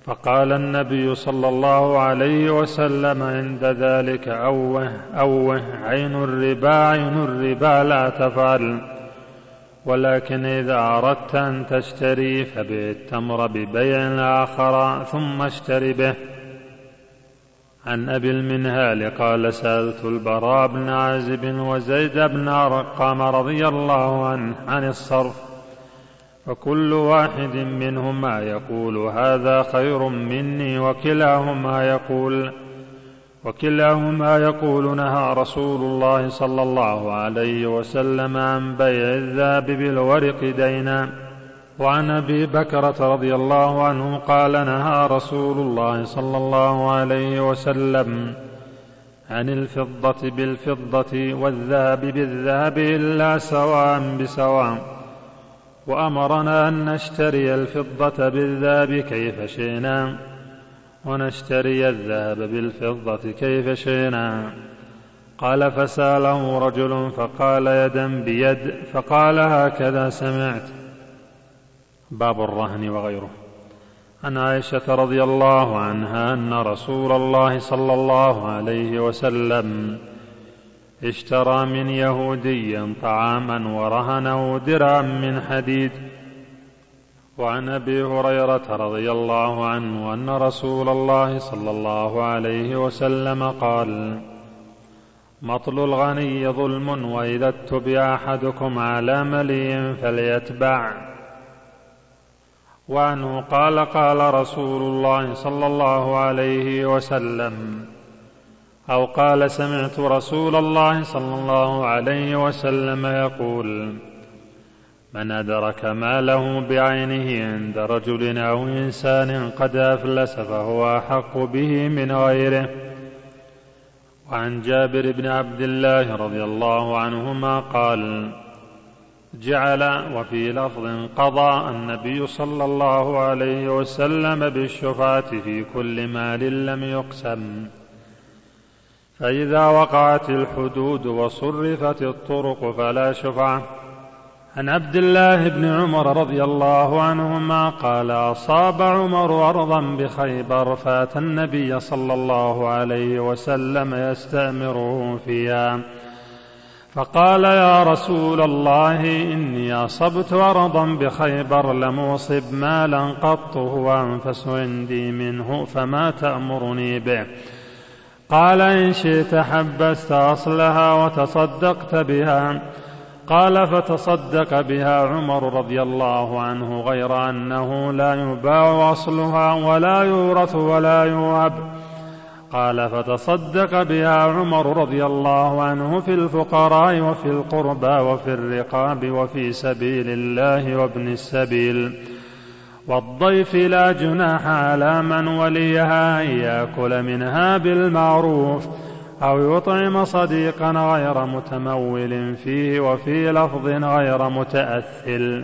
S3: فقال النبي صلى الله عليه وسلم عند ذلك: أوه أوه، عين الربا عين الربا، لا تفعل، ولكن إذا أردت أن تشتري فبيع التمر ببيع آخر ثم اشتري به. عن أبي المنهال قال: سألت البراء بن عازب وزيد بن أرقم رضي الله عنه عن الصرف، فكل واحد منهما يقول: هذا خير مني، وكلاهما يقول وكلاهما يقول: نهى رسول الله صلى الله عليه وسلم عن بيع الذهب بالورق دينا. وعن أبي بكرة رضي الله عنه قال: نهى رسول الله صلى الله عليه وسلم عن الفضة بالفضة والذهب بالذهب إلا سواء بسواء، وأمرنا أن نشتري الفضة بالذهب كيف شئنا ونشتري الذهب بالفضة كيف شئنا. قال: فسأله رجل فقال: يدا بيد، فقال: هكذا سمعت. باب الرهن وغيره. عن عائشة رضي الله عنها أن رسول الله صلى الله عليه وسلم اشترى من يهودي طعاما ورهنه درعا من حديد. وعن أبي هريرة رضي الله عنه أن رسول الله صلى الله عليه وسلم قال: مطل الغني ظلم، وإذا اتبع أحدكم على ملي فليتبع. وعنه قال: قال رسول الله صلى الله عليه وسلم، أو قال: سمعت رسول الله صلى الله عليه وسلم يقول: من أدرك ماله بعينه عند رجل أو إنسان قد أفلس فهو أحق به من غيره. وعن جابر بن عبد الله رضي الله عنهما قال: جعل، وفي لفظ قضى النبي صلى الله عليه وسلم بالشفعة في كل مال لم يقسم، فإذا وقعت الحدود وصرفت الطرق فلا شفعة. عن عبد الله بن عمر رضي الله عنهما قال: أصاب عمر أرضا بخيبر فأتى النبي صلى الله عليه وسلم يستأمره فيها، فقال: يا رسول الله، إني أصبت أرضا بخيبر لم أصب مالا قط هو أنفس عندي منه، فما تأمرني به؟ قال: إن شئت حبست أصلها وتصدقت بها. قال: فتصدق بها عمر رضي الله عنه، غير أنه لا يباع أصلها ولا يورث ولا يوهب. قال: فتصدق بها عمر رضي الله عنه في الفقراء وفي القربى وفي الرقاب وفي سبيل الله وابن السبيل والضيف، لا جناح على من وليها أن يأكل منها بالمعروف أو يطعم صديقا غير متمول فيه، وفي لفظ غير متأثل.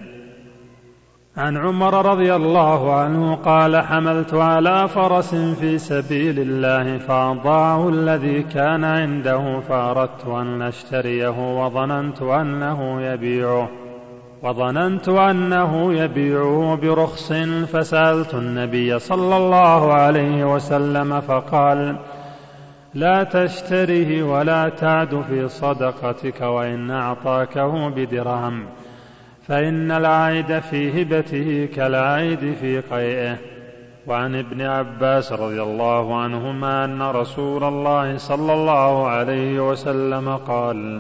S3: عن عمر رضي الله عنه قال: حملت على فرس في سبيل الله فأضاعه الذي كان عنده، فأردت أن أشتريه وظننت أنه يبيعه وظننت أنه يبيعه برخص، فسألت النبي صلى الله عليه وسلم فقال: لا تشتره ولا تعد في صدقتك، وإن أعطاكه بدرهم فإن العائد في هبته كالعائد في قيئه. وعن ابن عباس رضي الله عنهما أن رسول الله صلى الله عليه وسلم قال: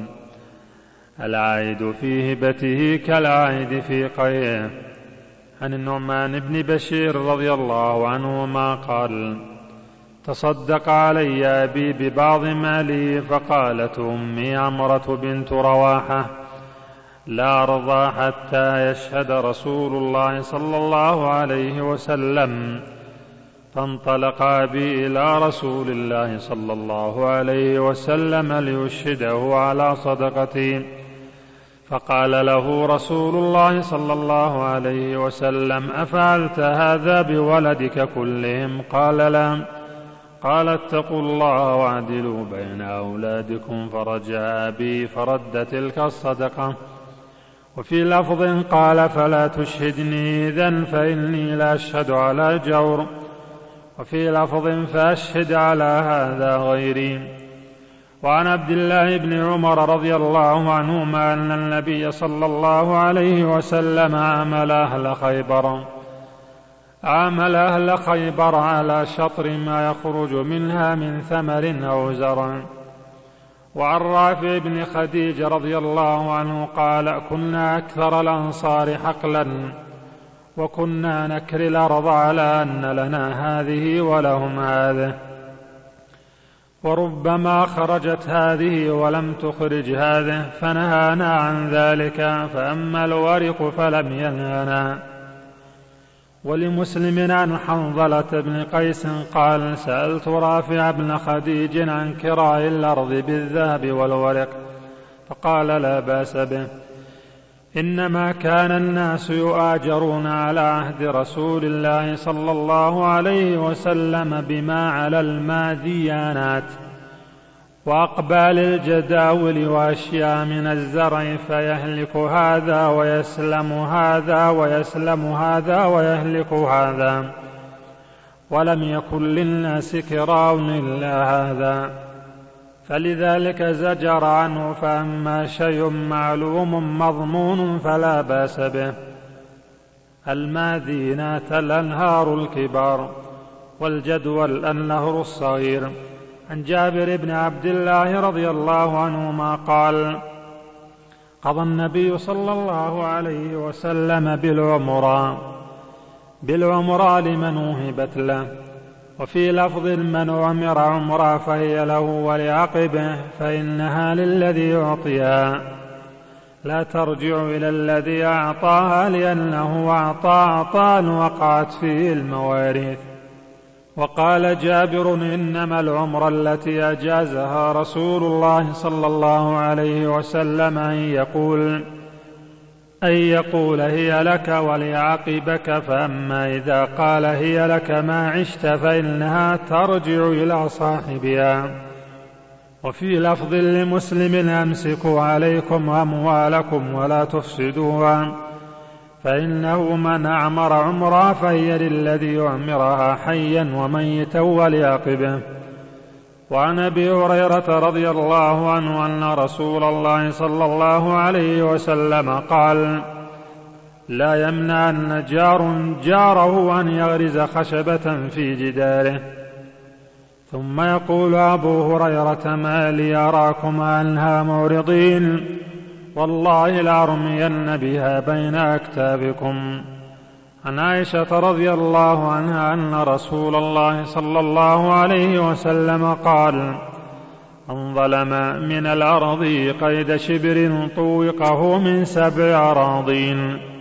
S3: العائد في هبته كالعائد في قيئه. عن النعمان بن بشير رضي الله عنهما قال: تصدق علي أبي ببعض مالي، فقالت أمي عمرة بنت رواحة: لا أرضى حتى يشهد رسول الله صلى الله عليه وسلم. فانطلق أبي إلى رسول الله صلى الله عليه وسلم ليشهده على صدقتي، فقال له رسول الله صلى الله عليه وسلم: أفعلت هذا بولدك كلهم؟ قال: لا. قال: اتقوا الله واعدلوا بين أولادكم. فرجع أبي فرد تلك الصدقة. وفي لفظ قال: فلا تشهدني إذن فإني لا أشهد على جور. وفي لفظ فأشهد على هذا غيري. وعن عبد الله بن عمر رضي الله عنهما أن النبي صلى الله عليه وسلم عامل أهل خيبر عامل أهل خيبر على شطر ما يخرج منها من ثمر أو زرع. وعن رافع بن خديج رضي الله عنه قال كنا أكثر الأنصار حقلا وكنا نكري الأرض على أن لنا هذه ولهم هذه، وربما خرجت هذه ولم تخرج هذه فنهانا عن ذلك، فأما الورق فلم ينهنا. ولمسلم عن حنظلة بن قيس قال سألت رافع بن خديج عن كراء الأرض بالذهب والورق فقال لا بأس به، إنما كان الناس يؤاجرون على عهد رسول الله صلى الله عليه وسلم بما على الماديانات وأقبال الجداول وأشياء من الزرع، فيهلك هذا ويسلم هذا ويسلم هذا ويهلك هذا، ولم يكن للناس كراء إلا هذا، فلذلك زجر عنه. فأما شيء معلوم مضمون فلا بأس به. المادينات الأنهار الكبار والجدول النهر الصغير. عن جابر بن عبد الله رضي الله عنهما قال قضى النبي صلى الله عليه وسلم بالعمرة بالعمرة لمن وهبت له، وفي لفظ من عمر عمرة فهي له ولعقبه، فإنها للذي يعطيها لا ترجع إلى الذي أعطاها، لأنه أعطى عطاء وقعت فيه المواريث. وقال جابر إنما العمرة التي أجازها رسول الله صلى الله عليه وسلم أن يقول أن يقول هي لك ولعقبك، فأما إذا قال هي لك ما عشت فإنها ترجع إلى صاحبها. وفي لفظ لمسلم أمسكوا عليكم أموالكم ولا تفسدوها، فإنه من أعمر عمرا فهي للذي يعمرها حيا وميتا ولعقبه. وعن أبي هريرة رضي الله عنه أن رسول الله صلى الله عليه وسلم قال لا يمنع أن جار جاره أن يغرز خشبة في جداره. ثم يقول أبو هريرة ما لي أراكم عنها معرضين، والله لأرمين بها بين أكتافكم. عن عائشة رضي الله عنها أن رسول الله صلى الله عليه وسلم قال من ظلم من الأرض قيد شبر طوقه من سبع أراضين.